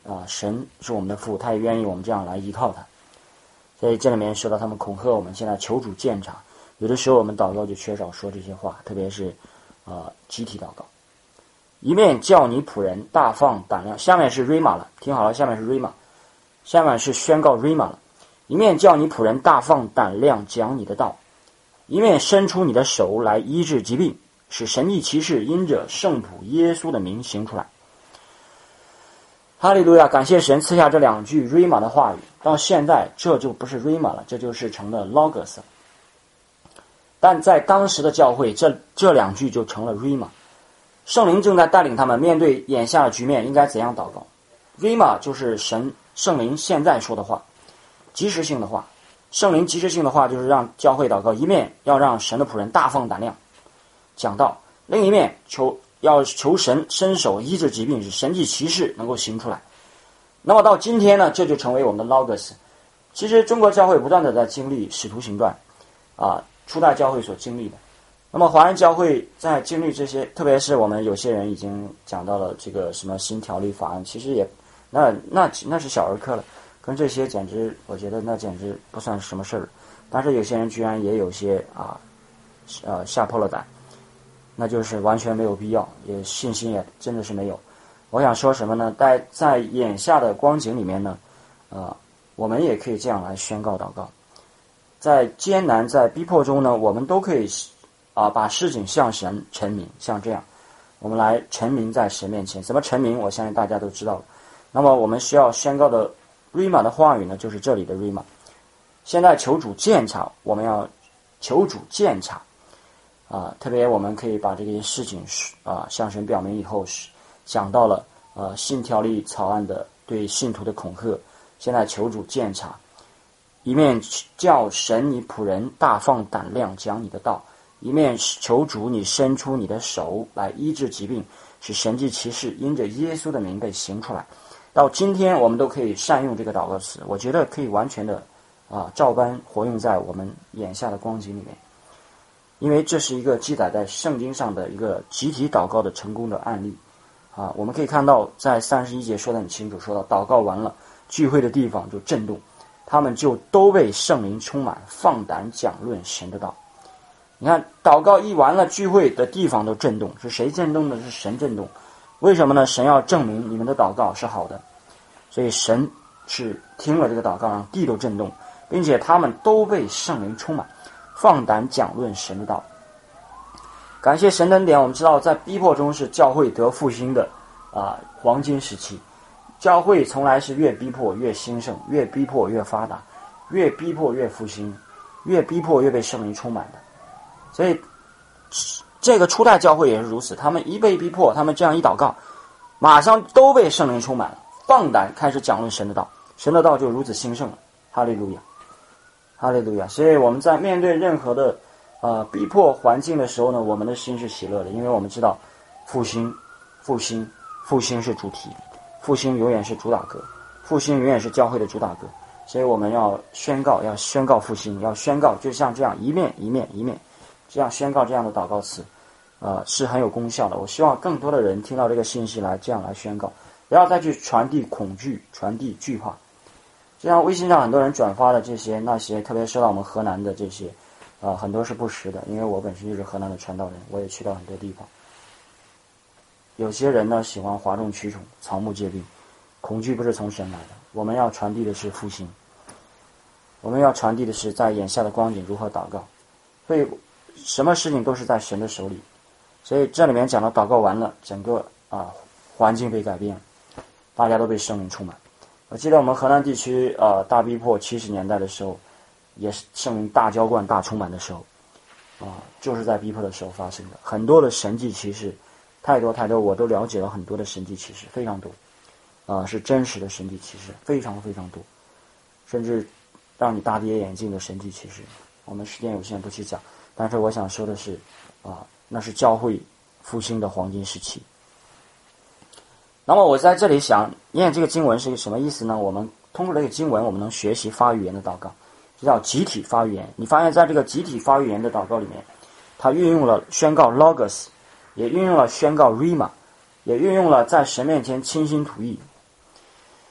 啊，神是我们的父，他也愿意我们这样来依靠他。所以这里面说到他们恐吓我们，现在求主鉴察。有的时候我们祷告就缺少说这些话，特别是啊、呃、集体祷告。一面叫你仆人大放胆量，下面是 Rima 了，听好了，下面是 Rima， 下面是宣告 Rima 了。一面叫你仆人大放胆量讲你的道，一面伸出你的手来医治疾病，使神迹奇事因着圣仆耶稣的名行出来。哈利路亚！感谢神赐下这两句 Rima 的话语，到现在这就不是 Rima 了，这就是成了 Logos。但在当时的教会，这这两句就成了 Rima。圣灵正在带领他们面对眼下的局面，应该怎样祷告。Rima 就是神圣灵现在说的话，及时性的话。圣灵及时性的话就是让教会祷告，一面要让神的仆人大放胆量讲道，另一面求要求神伸手医治疾病，使神迹奇事能够行出来。那么到今天呢，这就成为我们的 Logos。 其实中国教会不断的在经历使徒行传啊，初代教会所经历的。那么华人教会在经历这些，特别是我们有些人已经讲到了这个什么新条例法案，其实也那那那是小儿科了，跟这些简直我觉得那简直不算什么事儿。但是有些人居然也有些啊呃吓破了胆，那就是完全没有必要，也信心也真的是没有。我想说什么呢？在在眼下的光景里面呢，呃，我们也可以这样来宣告祷告。在艰难在逼迫中呢，我们都可以啊把事情向神陈明，像这样我们来陈明在神面前。怎么陈明？我相信大家都知道了。那么我们需要宣告的 Rima 的话语呢，就是这里的 Rima。 现在求主鉴察，我们要求主鉴察啊，特别我们可以把这些事情啊向神表明以后，讲到了呃新条例草案的对信徒的恐吓，现在求主鉴察，一面叫神你仆人大放胆量讲你的道，一面求主你伸出你的手来医治疾病，使神迹奇事因着耶稣的名被行出来。到今天我们都可以善用这个祷告词，我觉得可以完全的啊照搬活用在我们眼下的光景里面，因为这是一个记载在圣经上的一个集体祷告的成功的案例啊。我们可以看到在三十一节说得很清楚，说到祷告完了，聚会的地方就震动，他们就都被圣灵充满，放胆讲论神的道。你看祷告一完了，聚会的地方都震动，是谁震动呢？是神震动。为什么呢？神要证明你们的祷告是好的，所以神是听了这个祷告，让地都震动，并且他们都被圣灵充满，放胆讲论神的道。感谢神的恩典，我们知道在逼迫中是教会得复兴的啊黄金时期。教会从来是越逼迫越兴盛，越逼迫越发达，越逼迫越复兴，越逼迫越被圣灵充满的。所以这个初代教会也是如此，他们一被逼迫，他们这样一祷告，马上都被圣灵充满了，放胆开始讲论神的道，神的道就如此兴盛了。哈利路亚，哈利路亚。所以我们在面对任何的呃逼迫环境的时候呢，我们的心是喜乐的，因为我们知道复兴复兴复兴是主题，复兴永远是主打歌，复兴永远是教会的主打歌。所以我们要宣告，要宣告复兴，要宣告，就像这样一面一面一面这样宣告这样的祷告词呃，是很有功效的。我希望更多的人听到这个信息来这样来宣告，不要再去传递恐惧，传递惧怕。就像微信上很多人转发的这些那些，特别说到我们河南的这些呃，很多是不实的，因为我本身就是河南的传道人，我也去到很多地方。有些人呢喜欢哗众取宠，草木皆兵，恐惧不是从神来的。我们要传递的是复兴，我们要传递的是在眼下的光景如何祷告。所以什么事情都是在神的手里，所以这里面讲到祷告完了，整个啊环境被改变了，大家都被圣灵充满。我记得我们河南地区呃大逼迫七十年代的时候，也是圣灵大浇灌大充满的时候啊，就是在逼迫的时候发生的。很多的神迹奇事，太多太多，我都了解了很多的神迹奇事，非常多啊，是真实的神迹奇事，非常非常多，甚至让你大跌眼镜的神迹奇事。我们时间有限不去讲，但是我想说的是啊，那是教会复兴的黄金时期。那么我在这里想念这个经文是一个什么意思呢？我们通过这个经文，我们能学习发语言的祷告，这叫集体发语言。你发现在这个集体发语言的祷告里面，它运用了宣告 Logos， 也运用了宣告 Rima， 也运用了在神面前倾心吐意。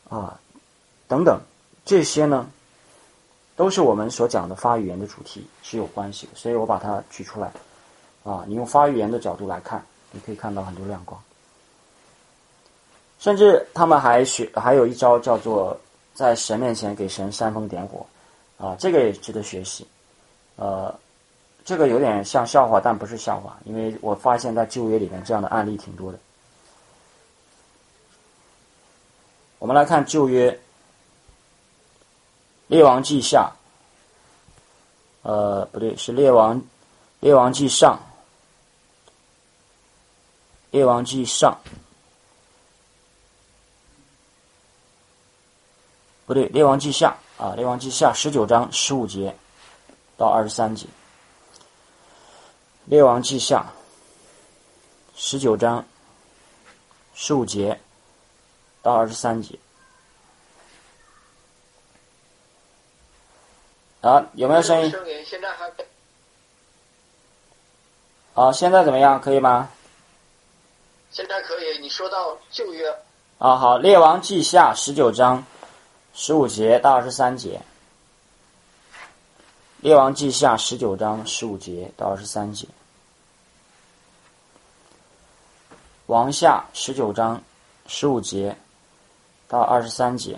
啊等等，这些呢都是我们所讲的发语言的主题是有关系的，所以我把它举出来啊，你用发语言的角度来看，你可以看到很多亮光。甚至他们还学还有一招叫做在神面前给神煽风点火啊，这个也值得学习。呃，这个有点像笑话，但不是笑话，因为我发现在旧约里面这样的案例挺多的。我们来看旧约列王记下，呃，不对，是列王列王记上，列王记上。不对，列王记下啊，列王记下十九章十五节到二十三节。列王记下十九章十五节到二十三节。啊，有没有声音？ 声音现在还啊，现在怎么样？可以吗？ 现在可以。你说到旧约啊，好，列王记下十九章十五节到二十三节。列王记下十九章十五节到二十三节。王下十九章十五节到二十三节。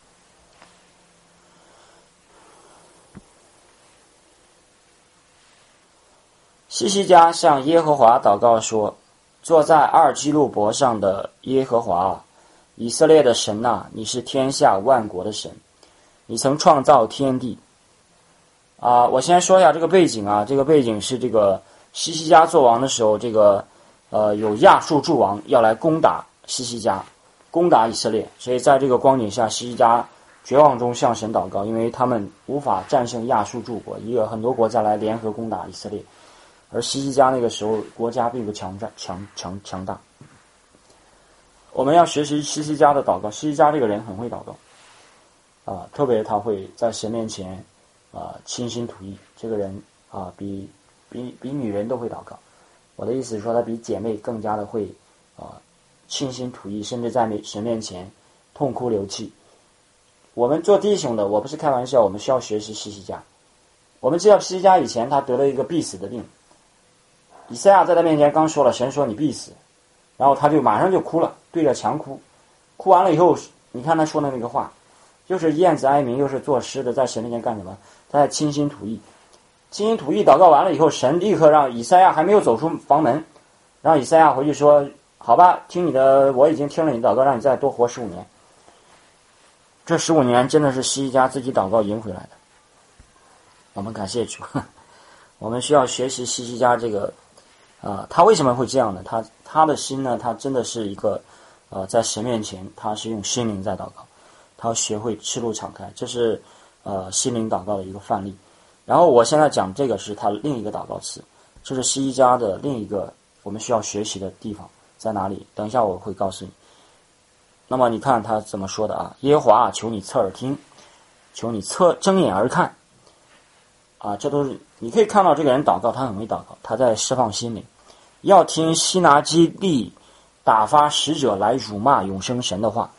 西西家向耶和华祷告说：坐在二基路伯上的耶和华啊，以色列的神呐、啊，你是天下万国的神，你曾创造天地。啊，我先说一下这个背景啊，这个背景是这个西西家做王的时候，这个呃有亚述诸王要来攻打西西家，攻打以色列，所以在这个光景下，西西家绝望中向神祷告，因为他们无法战胜亚述诸国，一个很多国家来联合攻打以色列。而西西家那个时候国家并不强战强强强大。我们要学习西西家的祷告，西西家这个人很会祷告啊，特别他会在神面前啊倾心吐意，这个人啊比比比女人都会祷告。我的意思是说，他比姐妹更加的会啊倾心吐意，甚至在神面前痛哭流涕。我们做弟兄的，我不是开玩笑，我们需要学习西西家。我们知道西西家以前他得了一个必死的病，以赛亚在他面前刚说了，神说你必死，然后他就马上就哭了，对着墙哭，哭完了以后，你看他说的那个话，就是燕子哀鸣，又是作诗的，在神面前干什么？他在倾心吐意，倾心吐意祷告完了以后，神立刻让以赛亚还没有走出房门，让以赛亚回去说：好吧，听你的，我已经听了你祷告，让你再多活十五年。这十五年真的是西西家自己祷告赢回来的，我们感谢主。我们需要学习西西家这个啊、呃，他为什么会这样呢？他他的心呢，他真的是一个呃，在神面前，他是用心灵在祷告，他要学会赤露敞开，这是呃心灵祷告的一个范例。然后我现在讲这个是他另一个祷告词，这是西西家的另一个我们需要学习的地方在哪里？等一下我会告诉你。那么你看他怎么说的啊？耶和华啊，求你侧耳听，求你侧睁眼而看。啊，这都是你可以看到这个人祷告，他很会祷告，他在释放心灵。要听西拿基利打发使者来辱骂永生神的话。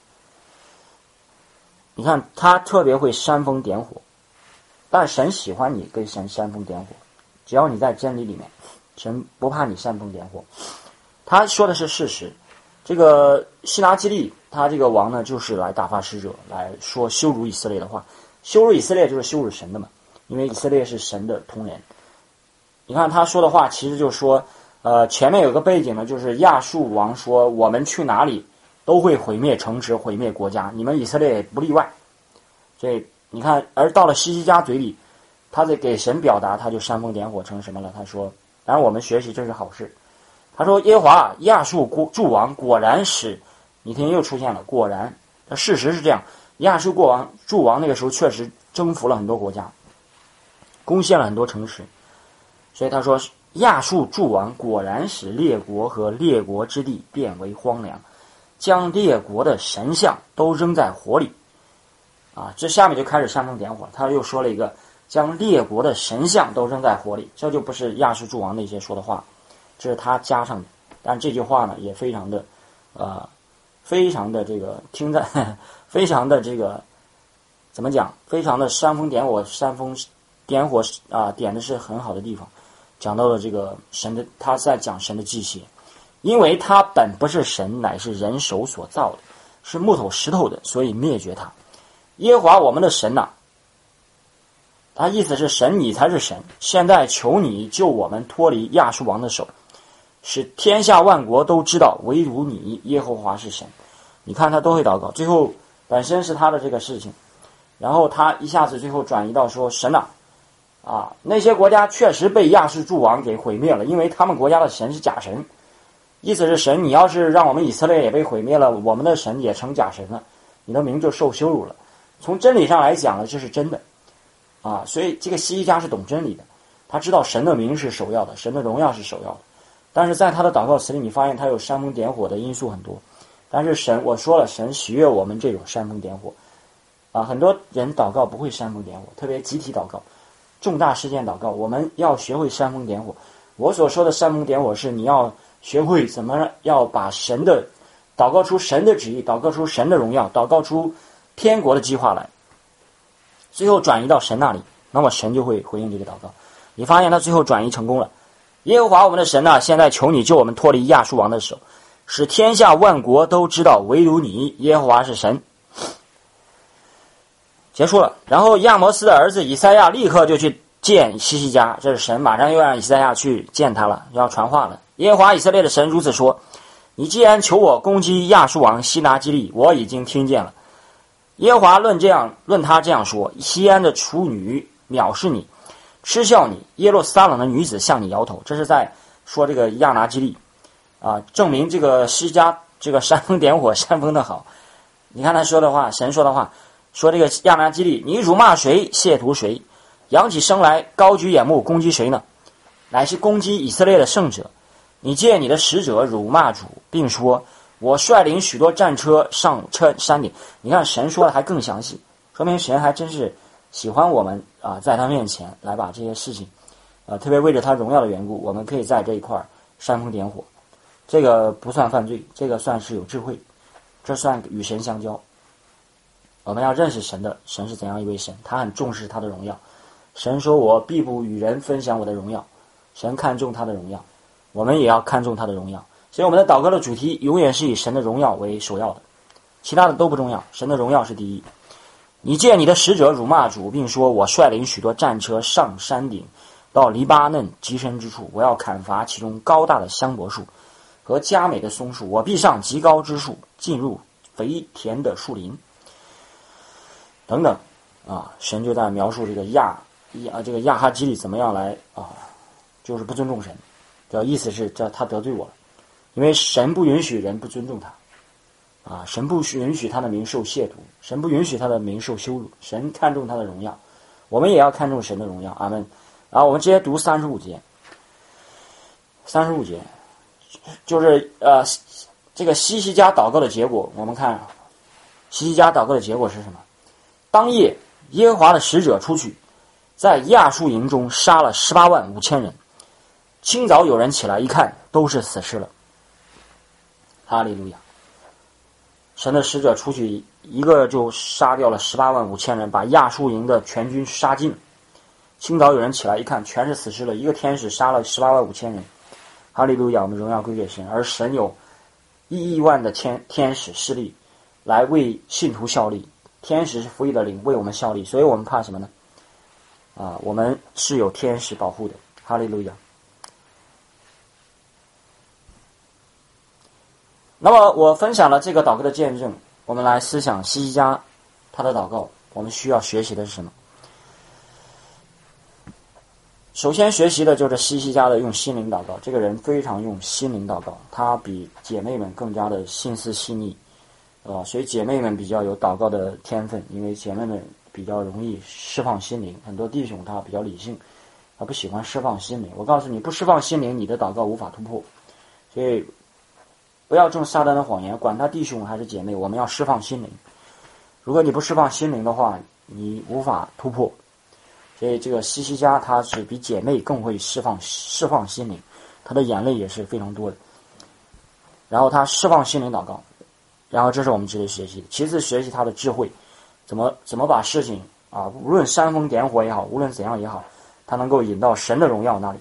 你看他特别会煽风点火，但神喜欢你跟神煽风点火，只要你在真理里面，神不怕你煽风点火。他说的是事实。这个西拿基利他这个王呢，就是来打发使者来说羞辱以色列的话，羞辱以色列就是羞辱神的嘛，因为以色列是神的同人。你看他说的话，其实就是说，呃，前面有个背景呢，就是亚述王说，我们去哪里都会毁灭城池，毁灭国家，你们以色列也不例外。所以你看，而到了西西家嘴里，他在给神表达，他就煽风点火成什么了？他说，当然我们学习这是好事。他说耶和华亚述诸王果然使，你听又出现了果然，事实是这样，亚述国王诸王那个时候确实征服了很多国家，攻陷了很多城市，所以他说亚述诸王果然使列国和列国之地变为荒凉，将列国的神像都扔在火里。啊，这下面就开始煽风点火，他又说了一个将列国的神像都扔在火里，这就不是亚述诸王那些说的话，这是他加上的。但这句话呢也非常的呃非常的这个听在非常的这个怎么讲？非常的煽风点火，煽风点火啊，点的是很好的地方，讲到了这个神的，他在讲神的祭邪，因为他本不是神，乃是人手所造的，是木头石头的，所以灭绝他。耶和华我们的神呐、啊，他意思是神，你才是神。现在求你救我们脱离亚述王的手，使天下万国都知道唯独你耶和华是神。你看他都会祷告，最后本身是他的这个事情，然后他一下子最后转移到说神呐、啊，啊那些国家确实被亚述诸王给毁灭了，因为他们国家的神是假神。意思是神，你要是让我们以色列也被毁灭了，我们的神也成假神了，你的名就受羞辱了。从真理上来讲呢，这是真的啊，所以这个希西家是懂真理的，他知道神的名是首要的，神的荣耀是首要的。但是在他的祷告词里，你发现他有煽风点火的因素很多。但是神，我说了，神喜悦我们这种煽风点火啊。很多人祷告不会煽风点火，特别集体祷告、重大事件祷告，我们要学会煽风点火。我所说的煽风点火是你要学会怎么要把神的祷告出神的旨意，祷告出神的荣耀，祷告出天国的计划来，最后转移到神那里，那么神就会回应这个祷告。你发现他最后转移成功了。耶和华我们的神啊，现在求你救我们脱离亚述王的手，使天下万国都知道唯独你耶和华是神。结束了。然后亚摩斯的儿子以赛亚立刻就去见希西家，这是神马上又让以赛亚去见他了，要传话了。耶和华以色列的神如此说，你既然求我攻击亚述王西拿基利，我已经听见了。耶和华论这样论他这样说，西安的处女藐视你，嗤笑你，耶路撒冷的女子向你摇头。这是在说这个亚拿基利啊，证明这个西家这个煽风点火，煽风的好。你看他说的话，神说的话，说这个亚拿基利，你辱骂谁，亵渎谁，扬起声来，高举眼目，攻击谁呢？乃是攻击以色列的圣者。你借你的使者辱骂主，并说我率领许多战车上车山顶。你看神说的还更详细，说明神还真是喜欢我们啊，在他面前来把这些事情啊，特别为着他荣耀的缘故，我们可以在这一块煽风点火。这个不算犯罪，这个算是有智慧，这算与神相交。我们要认识神的，神是怎样一位神，他很重视他的荣耀。神说我必不与人分享我的荣耀，神看重他的荣耀，我们也要看重他的荣耀。所以我们的祷告的主题永远是以神的荣耀为首要的，其他的都不重要，神的荣耀是第一。你借你的使者辱骂主，并说我率领许多战车上山顶，到黎巴嫩极深之处，我要砍伐其中高大的香柏树和佳美的松树，我必上极高之树，进入肥田的树林等等啊。神就在描述这个亚亚这个亚哈基利怎么样来啊，就是不尊重神，这意思是这他得罪我了，因为神不允许人不尊重他啊，神不允许他的名受亵渎，神不允许他的名受羞辱，神看重他的荣耀，我们也要看重神的荣耀。阿们。然后我们直接读三十五节，三十五节就是呃这个西西家祷告的结果。我们看西西家祷告的结果是什么？当夜耶和华的使者出去，在亚述营中杀了十八万五千人。清早有人起来一看，都是死尸了。哈利路亚！神的使者出去，一个就杀掉了十八万五千人，把亚述营的全军杀尽了。清早有人起来一看，全是死尸了。一个天使杀了十八万五千人。哈利路亚！我们荣耀归给神，而神有一亿万的天天使势力来为信徒效力。天使是服役的灵，为我们效力，所以我们怕什么呢？啊，我们是有天使保护的。哈利路亚！那么我分享了这个祷告的见证，我们来思想西西家他的祷告，我们需要学习的是什么？首先学习的就是西西家的用心灵祷告。这个人非常用心灵祷告，他比姐妹们更加的心思细腻，呃，所以姐妹们比较有祷告的天分，因为姐妹们比较容易释放心灵。很多弟兄他比较理性，他不喜欢释放心灵。我告诉你，不释放心灵，你的祷告无法突破。所以不要中撒旦的谎言，管他弟兄还是姐妹，我们要释放心灵。如果你不释放心灵的话，你无法突破。所以这个西西家他是比姐妹更会释放释放心灵，他的眼泪也是非常多的。然后他释放心灵祷告， 然后这是我们值得学习的。其次，学习他的智慧，怎么怎么把事情啊，无论煽风点火也好，无论怎样也好，他能够引到神的荣耀那里，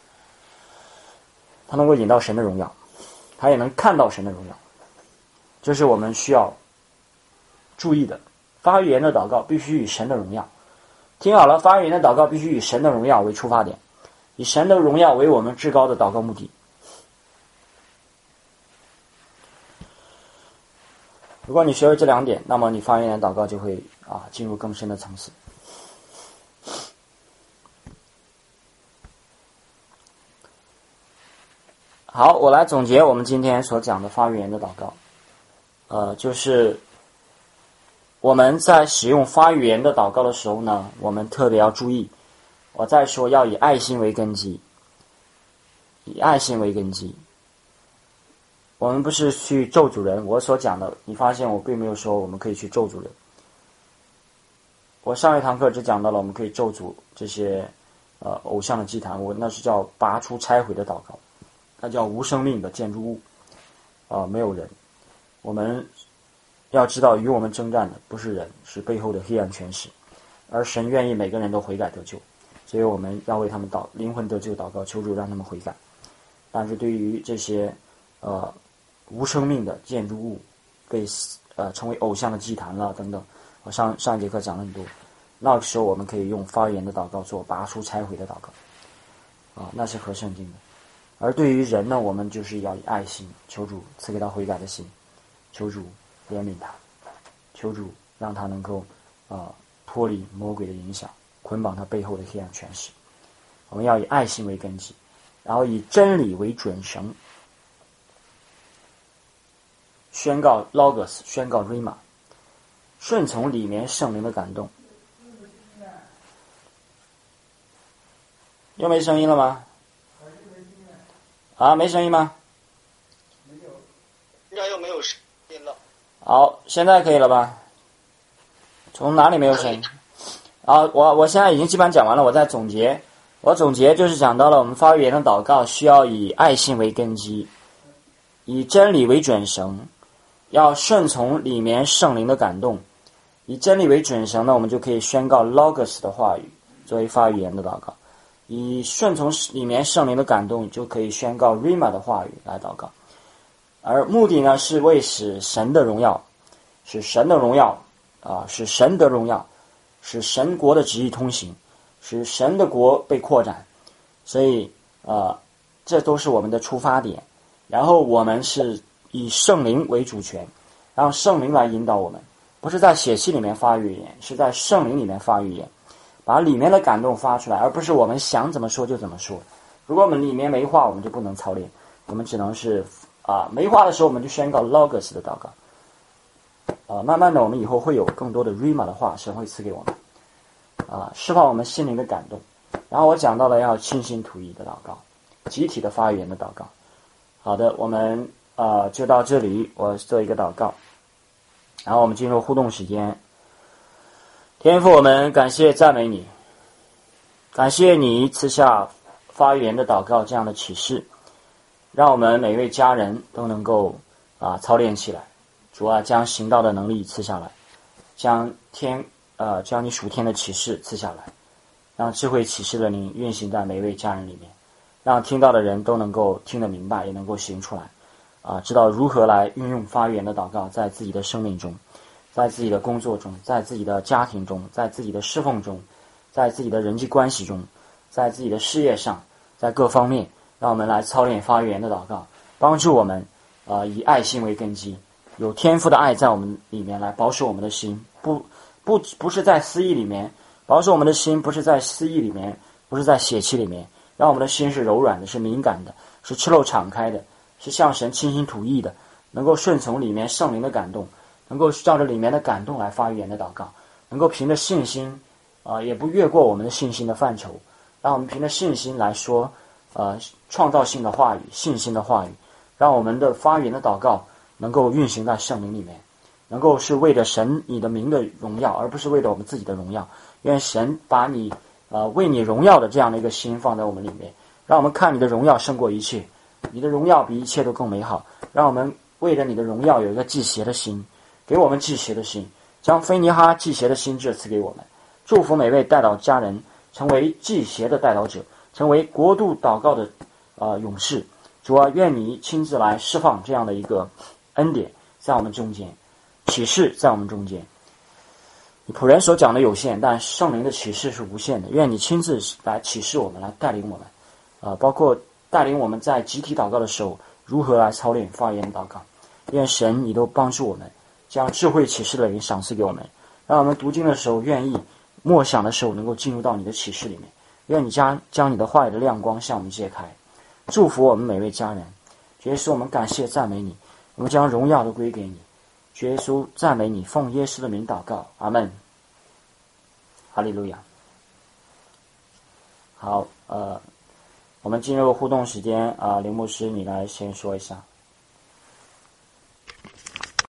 他能够引到神的荣耀，他也能看到神的荣耀，这是我们需要注意的。发预言的祷告必须以神的荣耀，听好了，发预言的祷告必须以神的荣耀为出发点，以神的荣耀为我们至高的祷告目的。如果你学会这两点，那么你发预言的祷告就会啊进入更深的层次。好，我来总结我们今天所讲的发预言的祷告。呃，就是我们在使用发预言的祷告的时候呢，我们特别要注意，我再说要以爱心为根基，以爱心为根基。我们不是去咒诅人，我所讲的，你发现我并没有说我们可以去咒诅人。我上一堂课只讲到了我们可以咒诅这些呃偶像的祭坛，我那是叫拔出拆毁的祷告，那叫无生命的建筑物，啊、呃，没有人。我们要知道，与我们征战的不是人，是背后的黑暗权势，而神愿意每个人都悔改得救，所以我们要为他们祷灵魂得救祷告，求主让他们悔改。但是对于这些呃无生命的建筑物，被呃成为偶像的祭坛了等等，我上上一节课讲了很多，那个时候我们可以用发言的祷告做拔出拆毁的祷告，啊，那是合圣经的。而对于人呢，我们就是要以爱心，求主赐给他悔改的心，求主怜悯他，求主让他能够啊、呃、脱离魔鬼的影响，捆绑他背后的黑暗权势。我们要以爱心为根基，然后以真理为准绳，宣告 Logos， 宣告 Rhema， 顺从里面圣灵的感动。又没声音了吗？啊，没声音吗？ 现在又没有声音了。 好，现在可以了吧？从哪里没有声音？啊，我我现在已经基本上讲完了，我再总结。我总结就是讲到了我们发预言的祷告需要以爱心为根基，以真理为准绳，要顺从里面圣灵的感动。以真理为准绳呢，我们就可以宣告 Logos 的话语作为发预言的祷告。以顺从里面圣灵的感动，就可以宣告 Rhema 的话语来祷告。而目的呢，是为使神的荣耀，使神的荣耀啊，使神得荣耀，使神国的旨意通行，使神的国被扩展。所以呃，这都是我们的出发点。然后我们是以圣灵为主权，让圣灵来引导我们，不是在血气里面发预言，是在圣灵里面发预言，把里面的感动发出来，而不是我们想怎么说就怎么说。如果我们里面没话，我们就不能操练，我们只能是啊没话的时候我们就宣告 Logos 的祷告。啊，慢慢的我们以后会有更多的 Rhema 的话，神会赐给我们，啊，释放我们心灵的感动。然后我讲到了要倾心吐意的祷告，集体的发言的祷告。好的，我们呃就到这里，我做一个祷告，然后我们进入互动时间。天父，我们感谢赞美你，感谢你赐下发言的祷告这样的启示，让我们每位家人都能够啊操练起来。主啊，将行道的能力赐下来，将天呃将你属天的启示赐下来，让智慧启示的灵运行在每位家人里面，让听到的人都能够听得明白，也能够行出来，啊，知道如何来运用发言的祷告在自己的生命中，在自己的工作中，在自己的家庭中，在自己的侍奉中，在自己的人际关系中，在自己的事业上，在各方面，让我们来操练发言的祷告，帮助我们啊、呃、以爱心为根基，有天赋的爱在我们里面来保守我们的心，不不不是在私意里面，保守我们的心不是在私意里面，不是在血气里面，让我们的心是柔软的，是敏感的，是赤露敞开的，是向神倾心吐意的，能够顺从里面圣灵的感动，能够照着里面的感动来发预言的祷告，能够凭着信心啊、呃，也不越过我们的信心的范畴，让我们凭着信心来说呃创造性的话语，信心的话语，让我们的发言的祷告能够运行在圣灵里面，能够是为了神你的名的荣耀，而不是为了我们自己的荣耀。愿神把你呃为你荣耀的这样的一个心放在我们里面，让我们看你的荣耀胜过一切，你的荣耀比一切都更美好，让我们为了你的荣耀有一个祭邪的心，给我们祭邪的心，将菲尼哈祭邪的心志赐给我们。祝福每位代祷家人成为祭邪的代祷者，成为国度祷告的呃勇士。主啊，愿你亲自来释放这样的一个恩典在我们中间，启示在我们中间。你仆人所讲的有限，但圣灵的启示是无限的。愿你亲自来启示我们，来带领我们，呃，包括带领我们在集体祷告的时候如何来操练发言祷告。愿神你都帮助我们，将智慧启示的灵赏赐给我们，让我们读经的时候愿意，默想的时候能够进入到你的启示里面。愿你将将你的话语的亮光向我们揭开，祝福我们每位家人。主耶稣，我们感谢赞美你，我们将荣耀都归给你。主耶稣，赞美你，奉耶稣的名祷告，阿们。哈利路亚。好，呃，我们进入互动时间啊、呃，林牧师，你来先说一下。